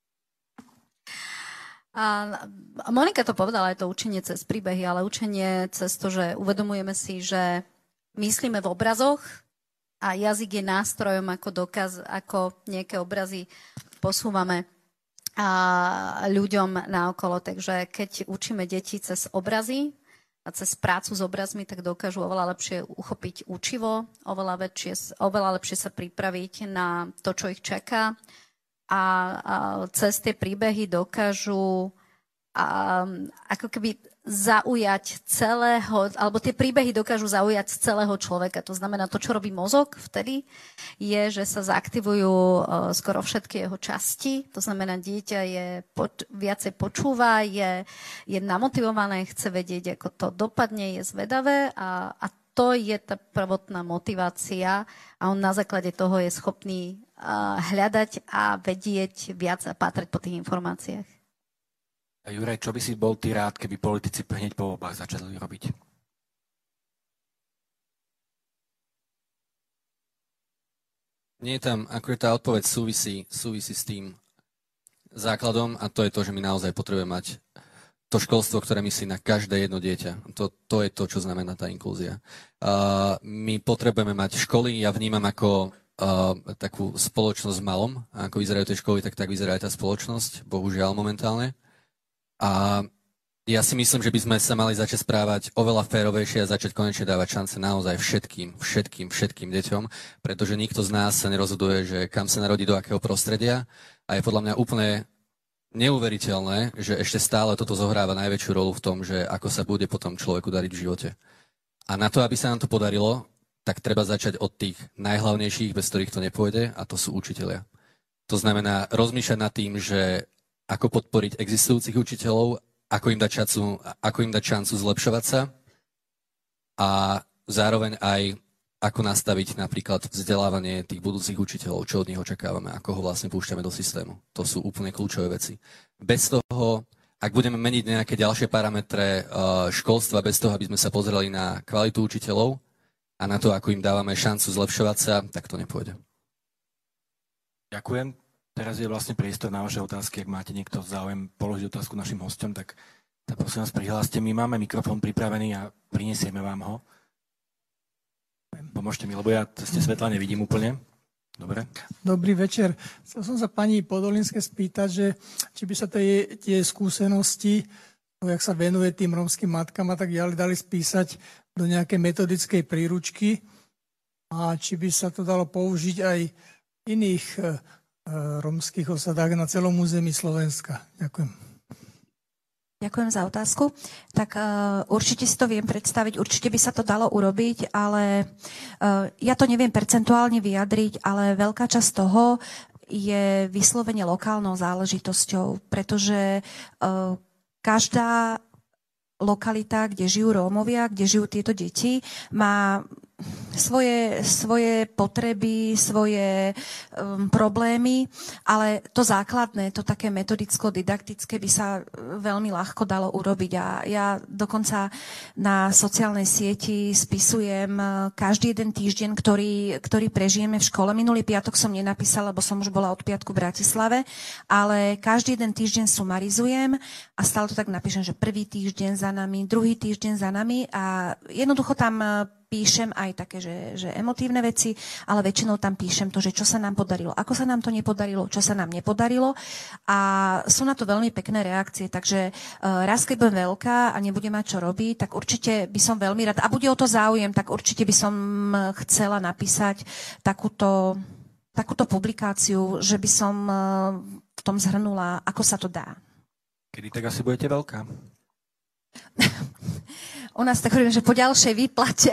A Monika to povedala, aj to učenie cez príbehy, ale učenie cez to, že uvedomujeme si, že myslíme v obrazoch a jazyk je nástrojom, ako dokaz, ako nejaké obrazy posúvame a ľuďom naokolo. Takže keď učíme deti cez obrazy a cez prácu s obrazmi, tak dokážu oveľa lepšie uchopiť učivo, oveľa, väčšie, oveľa lepšie sa pripraviť na to, čo ich čaká. A, a cez tie príbehy dokážu a, ako keby zaujať celého, alebo tie príbehy dokážu zaujať z celého človeka. To znamená, to, čo robí mozog vtedy, je, že sa zaaktivujú uh, skoro všetky jeho časti. To znamená, dieťa je poč- viacej počúva, je, je namotivované, chce vedieť, ako to dopadne, je zvedavé a, a to je tá prvotná motivácia a on na základe toho je schopný uh, hľadať a vedieť viac a pátrať po tých informáciách. A Juraj, čo by si bol ty rád, keby politici hneď po voľbách začali robiť? Nie je tam, ako je tá odpoveď súvisí, súvisí s tým základom a to je to, že my naozaj potrebujeme mať to školstvo, ktoré myslí na každé jedno dieťa. To, to je to, čo znamená tá inklúzia. Uh, my potrebujeme mať školy, ja vnímam ako uh, takú spoločnosť v malom. A ako vyzerajú tie školy, tak tak vyzerá aj tá spoločnosť, bohužiaľ momentálne. A ja si myslím, že by sme sa mali začať správať oveľa férovejšie a začať konečne dávať šance naozaj všetkým, všetkým, všetkým deťom, pretože nikto z nás sa nerozhoduje, že kam sa narodí, do akého prostredia. A je podľa mňa úplne neuveriteľné, že ešte stále toto zohráva najväčšiu rolu v tom, že ako sa bude potom človeku dariť v živote. A na to, aby sa nám to podarilo, tak treba začať od tých najhlavnejších, bez ktorých to nepôjde, a to sú učitelia. To znamená rozmýšľať nad tým, že ako podporiť existujúcich učiteľov, ako im dať šancu, ako im dať šancu zlepšovať sa a zároveň aj ako nastaviť napríklad vzdelávanie tých budúcich učiteľov, čo od nich očakávame, ako ho vlastne púšťame do systému. To sú úplne kľúčové veci. Bez toho, ak budeme meniť nejaké ďalšie parametre školstva, bez toho, aby sme sa pozreli na kvalitu učiteľov a na to, ako im dávame šancu zlepšovať sa, tak to nepôjde. Ďakujem. Teraz je vlastne priestor na vaše otázky. Ak máte niekto záujem položiť otázku našim hosťom, tak sa prosím vás prihláste. My máme mikrofón pripravený a prinesieme vám ho. Pomôžte mi, lebo ja ste svetla nevidím úplne. Dobre. Dobrý večer. Chcel som sa pani Podolinské spýtať, že či by sa tie, tie skúsenosti, jak sa venuje tým rómskym matkám a tak ďalej, dali spísať do nejakej metodickej príručky a či by sa to dalo použiť aj v iných rómskych osadách na celom území Slovenska. Ďakujem. Ďakujem za otázku. Tak uh, určite si to viem predstaviť, určite by sa to dalo urobiť, ale uh, ja to neviem percentuálne vyjadriť, ale veľká časť toho je vyslovene lokálnou záležitosťou, pretože uh, každá lokalita, kde žijú Rómovia, kde žijú tieto deti, má svoje, svoje potreby, svoje um, problémy, ale to základné, to také metodicko-didaktické by sa veľmi ľahko dalo urobiť. A ja dokonca na sociálnej sieti spisujem každý jeden týždeň, ktorý, ktorý prežijeme v škole. Minulý piatok som nenapísala, lebo som už bola od piatku v Bratislave, ale každý jeden týždeň sumarizujem a stále to tak napíšem, že prvý týždeň za nami, druhý týždeň za nami a jednoducho tam píšem aj také, že, že emotívne veci, ale väčšinou tam píšem to, že čo sa nám podarilo, ako sa nám to nepodarilo, čo sa nám nepodarilo a sú na to veľmi pekné reakcie, takže uh, raz, keď budem veľká a nebudem mať čo robiť, tak určite by som veľmi rada, a bude o to záujem, tak určite by som chcela napísať takúto, takúto publikáciu, že by som uh, v tom zhrnula, ako sa to dá. Kedy tak asi budete veľká? U nás tak hovorím, že po ďalšej výplate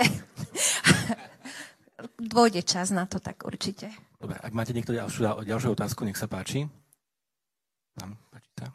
dôjde čas na to, tak určite. Dobre, ak máte niekto ďalšiu, ďalšiu otázku, nech sa páči. Tam, páči sa.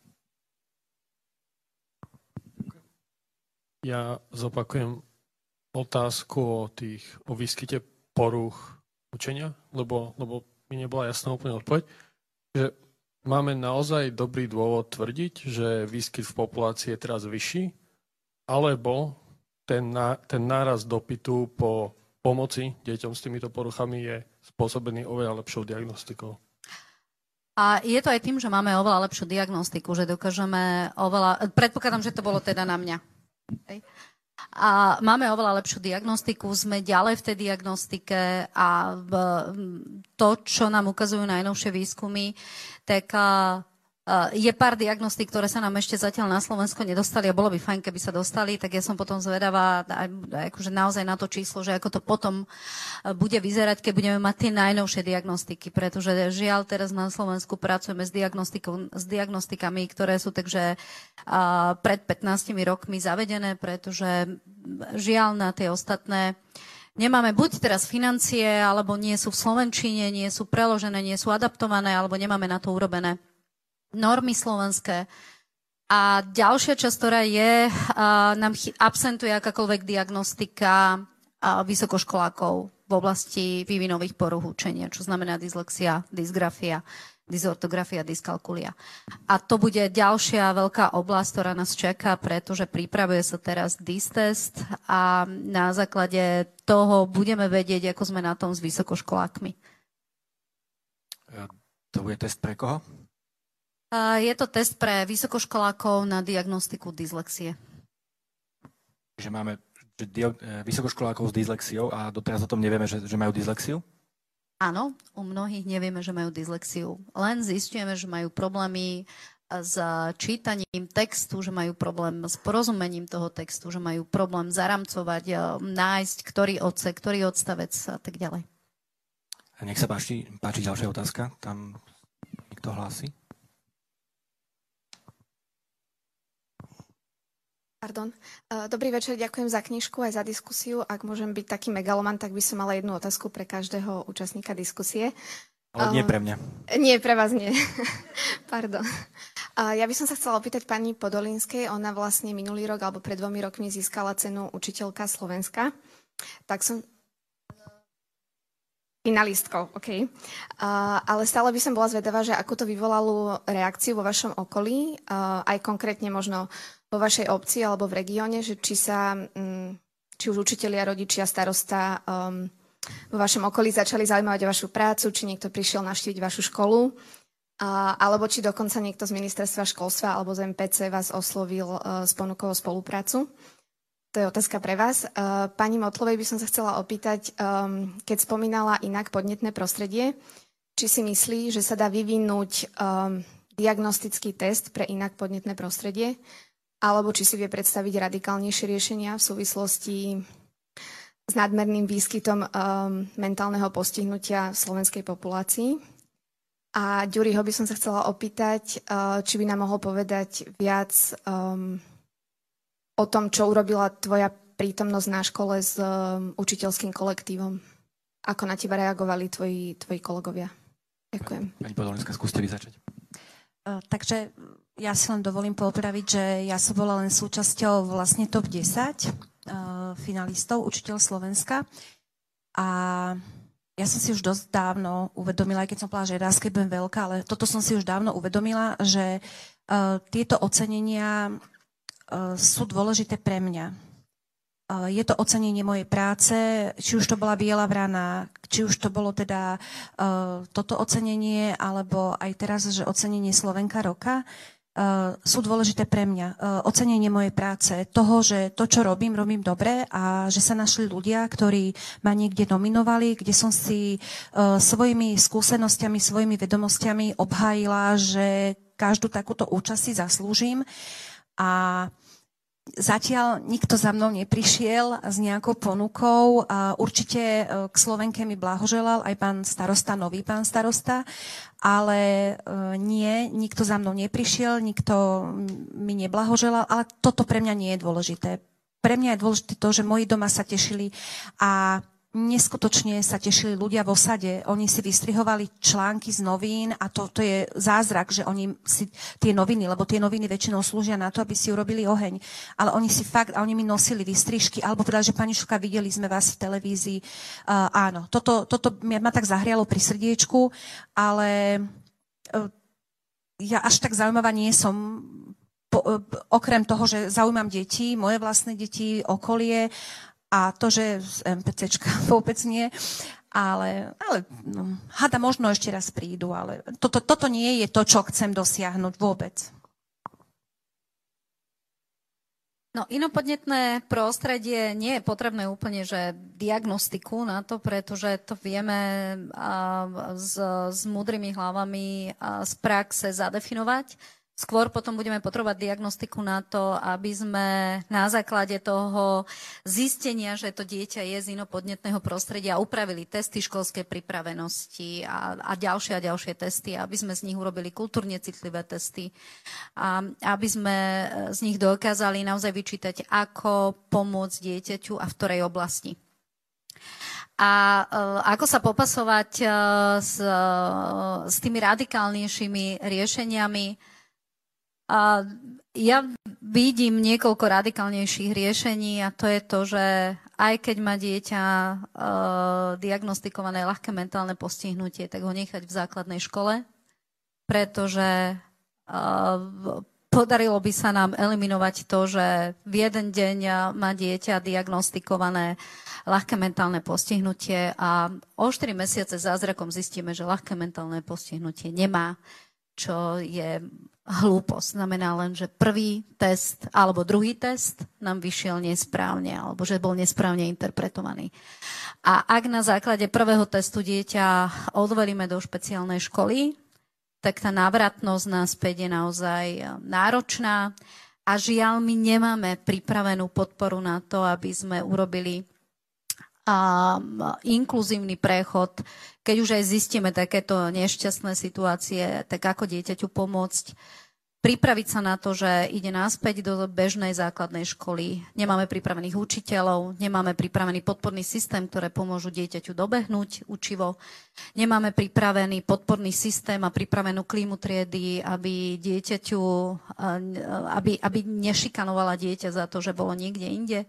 Ja zopakujem otázku o tých, o výskyte porúch učenia, lebo, lebo mi nebola jasná úplne odpoveď, že máme naozaj dobrý dôvod tvrdiť, že výskyt v populácii je teraz vyšší, alebo ten, ná, ten náraz dopytu po pomoci deťom s týmito poruchami je spôsobený oveľa lepšou diagnostikou. A je to aj tým, že máme oveľa lepšiu diagnostiku, že dokážeme oveľa... Predpokladám, že to bolo teda na mňa. Okay. A máme oveľa lepšiu diagnostiku, sme ďalej v tej diagnostike a v to, čo nám ukazujú najnovšie výskumy, tak je pár diagnostík, ktoré sa nám ešte zatiaľ na Slovensku nedostali a bolo by fajn, keby sa dostali, tak ja som potom zvedavá akože naozaj na to číslo, že ako to potom bude vyzerať, keď budeme mať tie najnovšie diagnostiky, pretože žiaľ teraz na Slovensku pracujeme s, s diagnostikami, ktoré sú takže uh, pred pätnástimi rokmi zavedené, pretože žiaľ na tie ostatné nemáme buď teraz financie, alebo nie sú v slovenčine, nie sú preložené, nie sú adaptované, alebo nemáme na to urobené normy slovenské. A ďalšia časť, ktorá je, a nám absentuje akákoľvek diagnostika a vysokoškolákov v oblasti vývinových porúch učenia, čo znamená dyslexia, dysgrafia, dysortografia, dyskalkulia. A to bude ďalšia veľká oblasť, ktorá nás čaká, pretože pripravuje sa teraz dé í es test a na základe toho budeme vedieť, ako sme na tom s vysokoškolákmi. To bude test pre koho? Je to test pre vysokoškolákov na diagnostiku dyslexie. Že máme že dio, vysokoškolákov s dyslexiou a doteraz o tom nevieme, že, že majú dyslexiu? Áno, u mnohých nevieme, že majú dyslexiu. Len zistujeme, že majú problémy s čítaním textu, že majú problém s porozumením toho textu, že majú problém zaramcovať, nájsť, ktorý odsek, ktorý odstavec a tak ďalej. A nech sa páči, páči ďalšia otázka. Tam niekto hlási. Pardon. Dobrý večer, ďakujem za knižku aj za diskusiu. Ak môžem byť taký megaloman, tak by som mala jednu otázku pre každého účastníka diskusie. Ale nie pre mňa. Nie, pre vás nie. Pardon. Ja by som sa chcela opýtať pani Podolínskej. Ona vlastne minulý rok alebo pred dvomi rokmi získala cenu Učiteľka Slovenska. Tak som... Finalistkou, OK. Uh, ale stále by som bola zvedavá, že ako to vyvolalo reakciu vo vašom okolí, uh, aj konkrétne možno vo vašej obci alebo v regióne, že či sa, um, či už učitelia, rodičia, starosta um, vo vašom okolí začali zaujímavať o vašu prácu, či niekto prišiel navštíviť vašu školu, uh, alebo či dokonca niekto z ministerstva školstva alebo z em pé cé vás oslovil uh, s ponukou o spoluprácu. To je otázka pre vás. Pani Motlovej by som sa chcela opýtať, keď spomínala inak podnetné prostredie, či si myslí, že sa dá vyvinúť diagnostický test pre inak podnetné prostredie, alebo či si vie predstaviť radikálnejšie riešenia v súvislosti s nadmerným výskytom mentálneho postihnutia v slovenskej populácii. A Ďuriho by som sa chcela opýtať, či by nám mohol povedať viac o tom, čo urobila tvoja prítomnosť na škole s um, učiteľským kolektívom. Ako na teba reagovali tvoji, tvoji kolegovia? Ďakujem. Pani Podolínska, skúste vy začať. Uh, takže ja si len dovolím popraviť, že ja som bola len súčasťou vlastne top desať uh, finalistov Učiteľ Slovenska. A ja som si už dosť dávno uvedomila, aj keď som povedala, že raz, keď budem veľká, ale toto som si už dávno uvedomila, že uh, tieto ocenenia sú dôležité pre mňa. Je to ocenenie mojej práce, či už to bola Biela vrana, či už to bolo teda uh, toto ocenenie, alebo aj teraz, že ocenenie Slovenka roka, uh, sú dôležité pre mňa. Uh, ocenenie mojej práce, toho, že to, čo robím, robím dobre a že sa našli ľudia, ktorí ma niekde nominovali, kde som si uh, svojimi skúsenosťami, svojimi vedomosťami obhájila, že každú takúto účasť si zaslúžim. A zatiaľ nikto za mnou neprišiel s nejakou ponukou. A určite k Slovenke mi blahoželal aj pán starosta, nový pán starosta, ale nie, nikto za mnou neprišiel, nikto mi neblahoželal, ale toto pre mňa nie je dôležité. Pre mňa je dôležité to, že moji doma sa tešili a neskutočne sa tešili ľudia v osade. Oni si vystrihovali články z novín a to, to je zázrak, že oni si tie noviny, lebo tie noviny väčšinou slúžia na to, aby si urobili oheň. Ale oni si fakt, a oni mi nosili vystrižky, alebo povedali, že pani Šuka, videli sme vás v televízii. Uh, áno, toto, toto ma tak zahrialo pri srdiečku, ale uh, ja až tak zaujímavá nie som. Po, uh, okrem toho, že zaujímam deti, moje vlastné deti, okolie, a to, že z MPCčka vôbec nie, ale, ale no, hada možno ešte raz prídu, ale toto, toto nie je to, čo chcem dosiahnuť vôbec. No, inopodnetné prostredie nie je potrebné úplne, že diagnostiku na to, pretože to vieme a, s, s múdrymi hlavami a z praxe zadefinovať. Skôr potom budeme potrebovať diagnostiku na to, aby sme na základe toho zistenia, že to dieťa je z inopodnetného prostredia, upravili testy školskej pripravenosti a, a ďalšie a ďalšie testy, aby sme z nich urobili kultúrne citlivé testy a aby sme z nich dokázali naozaj vyčítať, ako pomôcť dieťaťu a v ktorej oblasti. A uh, ako sa popasovať uh, s, uh, s tými radikálnejšími riešeniami. A ja vidím niekoľko radikálnejších riešení a to je to, že aj keď má dieťa e, diagnostikované ľahké mentálne postihnutie, tak ho nechať v základnej škole, pretože e, podarilo by sa nám eliminovať to, že v jeden deň má dieťa diagnostikované ľahké mentálne postihnutie a o štyri mesiace zázrakom zistíme, že ľahké mentálne postihnutie nemá, čo je hlúposť. Znamená len, že prvý test alebo druhý test nám vyšiel nesprávne alebo že bol nesprávne interpretovaný. A ak na základe prvého testu dieťa odvelíme do špeciálnej školy, tak tá návratnosť naspäť je naozaj náročná a žiaľ, my nemáme pripravenú podporu na to, aby sme urobili um, inkluzívny prechod. Keď už aj zistíme takéto nešťastné situácie, tak ako dieťaťu pomôcť, pripraviť sa na to, že ide naspäť do bežnej základnej školy. Nemáme pripravených učiteľov, nemáme pripravený podporný systém, ktoré pomôžu dieťaťu dobehnúť učivo. Nemáme pripravený podporný systém a pripravenú klímu triedy, aby dieťaťu, aby, aby nešikanovala dieťa za to, že bolo niekde inde.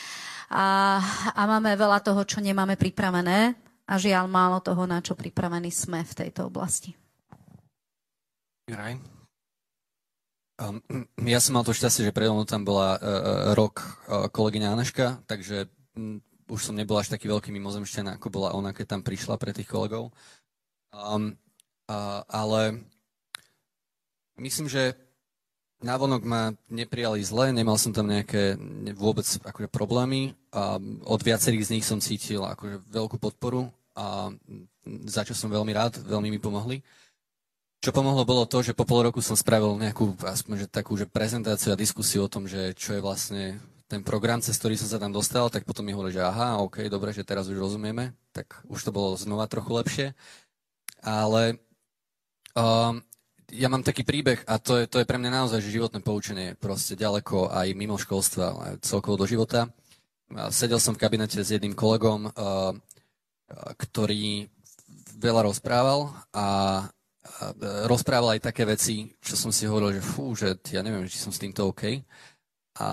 A, a máme veľa toho, čo nemáme pripravené a žiaľ málo toho, na čo pripravení sme v tejto oblasti. Juraj? Um, ja som mal to šťastie, že predo mnou tam bola uh, rok uh, kolegyňa Aneška, takže um, už som nebol až taký veľký mimozemšťan, ako bola ona, keď tam prišla pre tých kolegov. Um, uh, ale myslím, že návonok ma neprijali zle, nemal som tam nejaké ne, vôbec akože problémy. A od viacerých z nich som cítil akože veľkú podporu, a za čo som veľmi rád, veľmi mi pomohli. Čo pomohlo, bolo to, že po pol roku som spravil nejakú aspoň, že takú že prezentáciu a diskusiu o tom, že čo je vlastne ten program, cez ktorý som sa tam dostal, tak potom mi hovorili, že aha, ok, dobre, že teraz už rozumieme, tak už to bolo znova trochu lepšie. Ale um, ja mám taký príbeh a to je, to je pre mňa naozaj životné poučenie, proste ďaleko aj mimo školstva, aj celkovo do života. Sedel som v kabinete s jedným kolegom, uh, ktorý veľa rozprával a rozprával aj také veci, čo som si hovoril, že fú, že ja neviem, či som s týmto OK. A,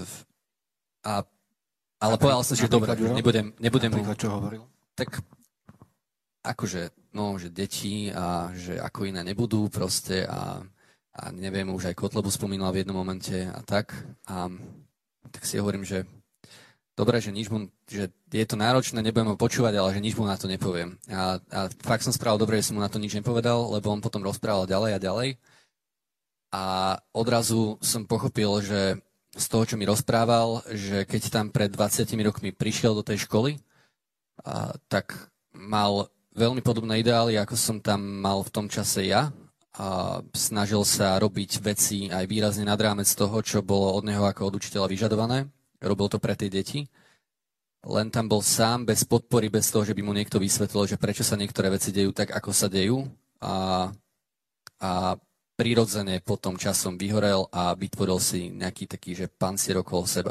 a, ale a povedal som, že dobre, nebudem, nebudem mu... čo hovoril? Tak akože, no, že deti a že ako iné nebudú proste a, a neviem, už aj Kotlebu spomínal v jednom momente a tak. A tak si hovorím, že dobre, že nič mu, že je to náročné, nebudem ho počúvať, ale že nič mu na to nepoviem. A, a fakt som spravil dobre, že som mu na to nič nepovedal, lebo on potom rozprával ďalej a ďalej. A odrazu som pochopil, že z toho, čo mi rozprával, že keď tam pred dvadsiatimi rokmi prišiel do tej školy, a, tak mal veľmi podobné ideály, ako som tam mal v tom čase ja. A snažil sa robiť veci aj výrazne nad rámec toho, čo bolo od neho ako od učiteľa vyžadované. Robil to pre tie deti, len tam bol sám, bez podpory, bez toho, že by mu niekto vysvetlil, že prečo sa niektoré veci dejú tak, ako sa dejú a, a prirodzene potom časom vyhorel a vytvoril si nejaký taký, že pancier okolo seba.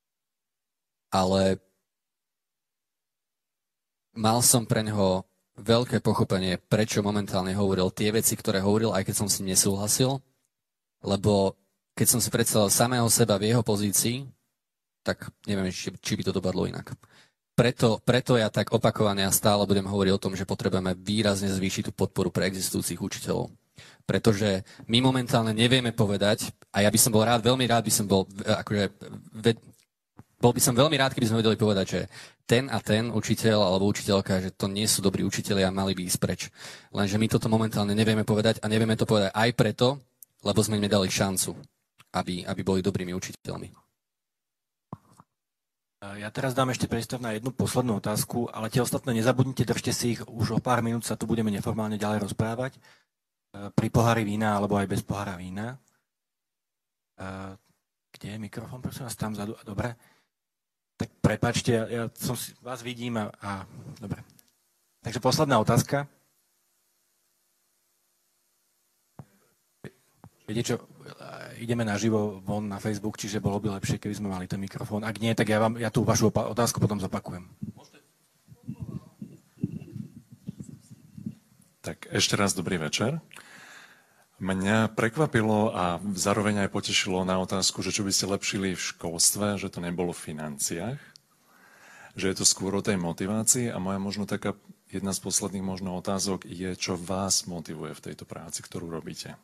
Ale mal som pre neho veľké pochopenie, prečo momentálne hovoril tie veci, ktoré hovoril, aj keď som s ním nesúhlasil, lebo keď som si predstavil samého seba v jeho pozícii, tak neviem, či, či by to dopadlo inak. Preto, preto ja tak opakovane a stále budem hovoriť o tom, že potrebujeme výrazne zvýšiť tú podporu pre existujúcich učiteľov. Pretože my momentálne nevieme povedať, a ja by som bol rád, veľmi rád by som bol, akože, ved, bol by som veľmi rád, keby sme vedeli povedať, že ten a ten učiteľ alebo učiteľka, že to nie sú dobrí učitelia a mali by ísť preč. Lenže my toto momentálne nevieme povedať a nevieme to povedať aj preto, lebo sme im nedali šancu, aby, aby boli dobrými učiteľmi. Ja teraz dám ešte priestor na jednu poslednú otázku, ale tie ostatné nezabudnite, držte si ich, už o pár minút sa tu budeme neformálne ďalej rozprávať. Pri pohári vína, alebo aj bez pohára vína. Kde je mikrofón, prosím vás, tam vzadu? Dobre. Tak prepáčte, ja, ja som si, vás vidím a, a... Dobre. Takže posledná otázka. Viete čo, ideme naživo von na Facebook, čiže bolo by lepšie, keby sme mali ten mikrofón. Ak nie, tak ja, vám, ja tú vašu otázku potom zopakujem. Tak ešte raz dobrý večer. Mňa prekvapilo a zároveň aj potešilo na otázku, že čo by ste lepšili v školstve, že to nebolo v financiách, že je to skôr o tej motivácii a moja možno taká jedna z posledných možno otázok je, čo vás motivuje v tejto práci, ktorú robíte.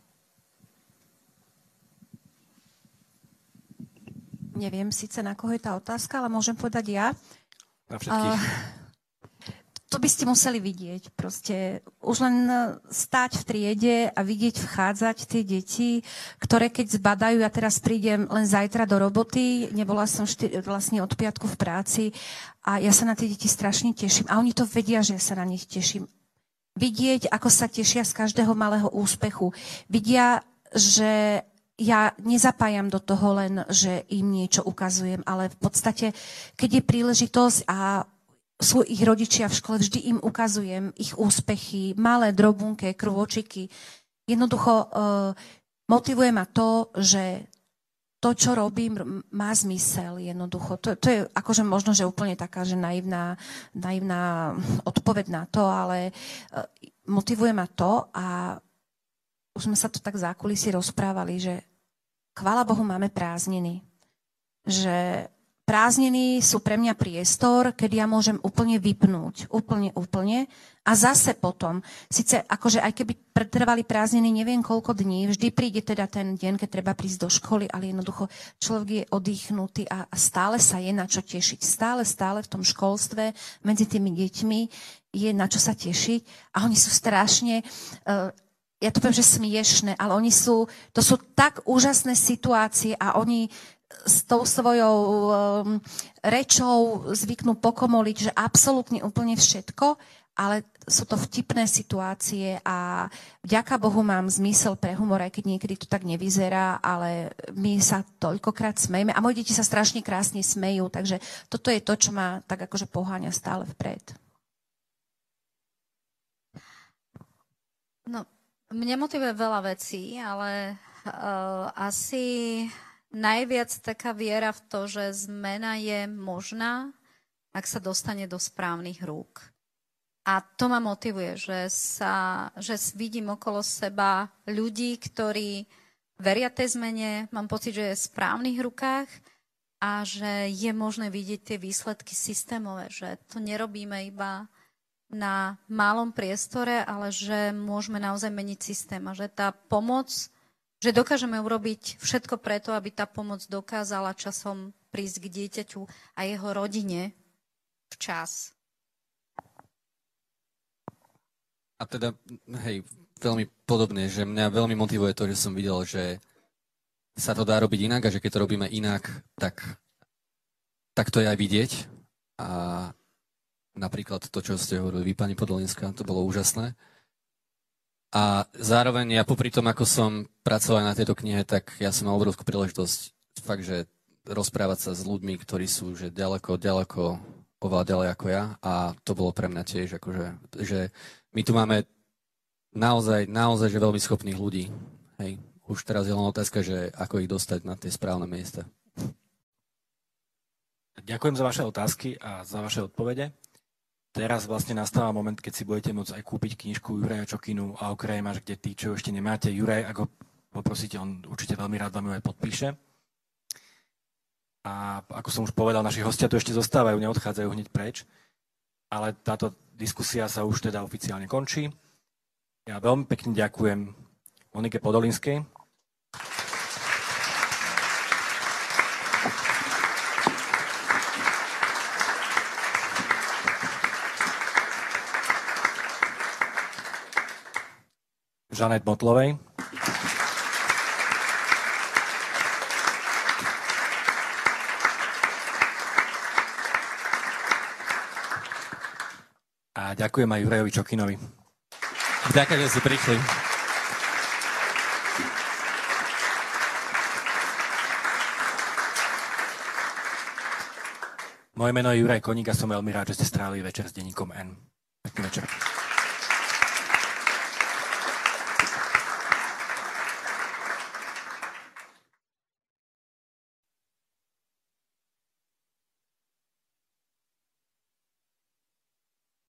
Neviem síce, na koho je tá otázka, ale môžem povedať ja. Na všetkých. Uh, to by ste museli vidieť. Proste už len stáť v triede a vidieť vchádzať tie deti, ktoré keď zbadajú, ja teraz prídem len zajtra do roboty, nebola som štyri, vlastne od piatku v práci a ja sa na tie deti strašne teším. A oni to vedia, že ja sa na nich teším. vidieť, ako sa tešia z každého malého úspechu. Vidia, že ja nezapájam do toho len, že im niečo ukazujem, ale v podstate, keď je príležitosť a sú ich rodičia v škole, vždy im ukazujem ich úspechy, malé drobunké, krôčiky. Jednoducho uh, motivuje ma to, že to, čo robím, má zmysel jednoducho. To, to je akože možno, že úplne taká, že naivná, naivná odpoveď na to, ale motivuje ma to a už sme sa to tak v zákulisí rozprávali, že chvála Bohu máme prázdniny. Že prázdniny sú pre mňa priestor, keď ja môžem úplne vypnúť. Úplne, úplne. A zase potom, síce akože aj keby pretrvali prázdniny neviem koľko dní, vždy príde teda ten deň, keď treba prísť do školy, ale jednoducho človek je oddychnutý a stále sa je na čo tešiť. Stále, stále v tom školstve medzi tými deťmi je na čo sa tešiť. A oni sú strašne... Uh, ja to poviem, že smiešne, ale oni sú... To sú tak úžasné situácie a oni... s tou svojou um, rečou zvyknú pokomoliť, že absolútne úplne všetko, ale sú to vtipné situácie a vďaka Bohu mám zmysel pre humor, aj keď niekedy to tak nevyzerá, ale my sa toľkokrát smejeme a moje deti sa strašne krásne smejú, takže toto je to, čo ma tak akože poháňa stále vpred. No, mňa motivuje veľa vecí, ale uh, asi... najviac taká viera v to, že zmena je možná, ak sa dostane do správnych rúk. A to ma motivuje, že, sa, že vidím okolo seba ľudí, ktorí veria tej zmene, mám pocit, že je v správnych rukách a že je možné vidieť tie výsledky systémové, že to nerobíme iba na malom priestore, ale že môžeme naozaj meniť systém a že tá pomoc, že dokážeme urobiť všetko preto, aby tá pomoc dokázala časom prísť k dieťaťu a jeho rodine včas. A teda, hej, veľmi podobne, že mňa veľmi motivuje to, že som videl, že sa to dá robiť inak a že keď to robíme inak, tak, tak to je aj vidieť. A napríklad to, čo ste hovorili vy, pani Podolinská, to bolo úžasné. A zároveň ja popri tom, ako som pracoval na tejto knihe, tak ja som mal obrovskú príležitosť fakt, že rozprávať sa s ľuďmi, ktorí sú že ďaleko, ďaleko, oveľa ďalej ako ja a to bolo pre mňa tiež, akože, že my tu máme naozaj, naozaj, že veľmi schopných ľudí. Hej. Už teraz je len otázka, že ako ich dostať na tie správne miesta. Ďakujem za vaše otázky a za vaše odpovede. Teraz vlastne nastáva moment, keď si budete môcť aj kúpiť knižku Juraja Čokinu a okraje máš, kde tí, čo ešte nemáte. Juraj, ako poprosíte, on určite veľmi rád vám ju aj podpíše. A ako som už povedal, naši hostia tu ešte zostávajú, neodchádzajú hneď preč. Ale táto diskusia sa už teda oficiálne končí. Ja veľmi pekne ďakujem Monike Podolinskej. Žanet Motlovej. A ďakujem aj Jurajovi Čokinovi. Ďakujem, že ste prišli. Moje meno je Juraj Koník a som veľmi rád, že ste strávili večer s denníkom N. Pekný večer.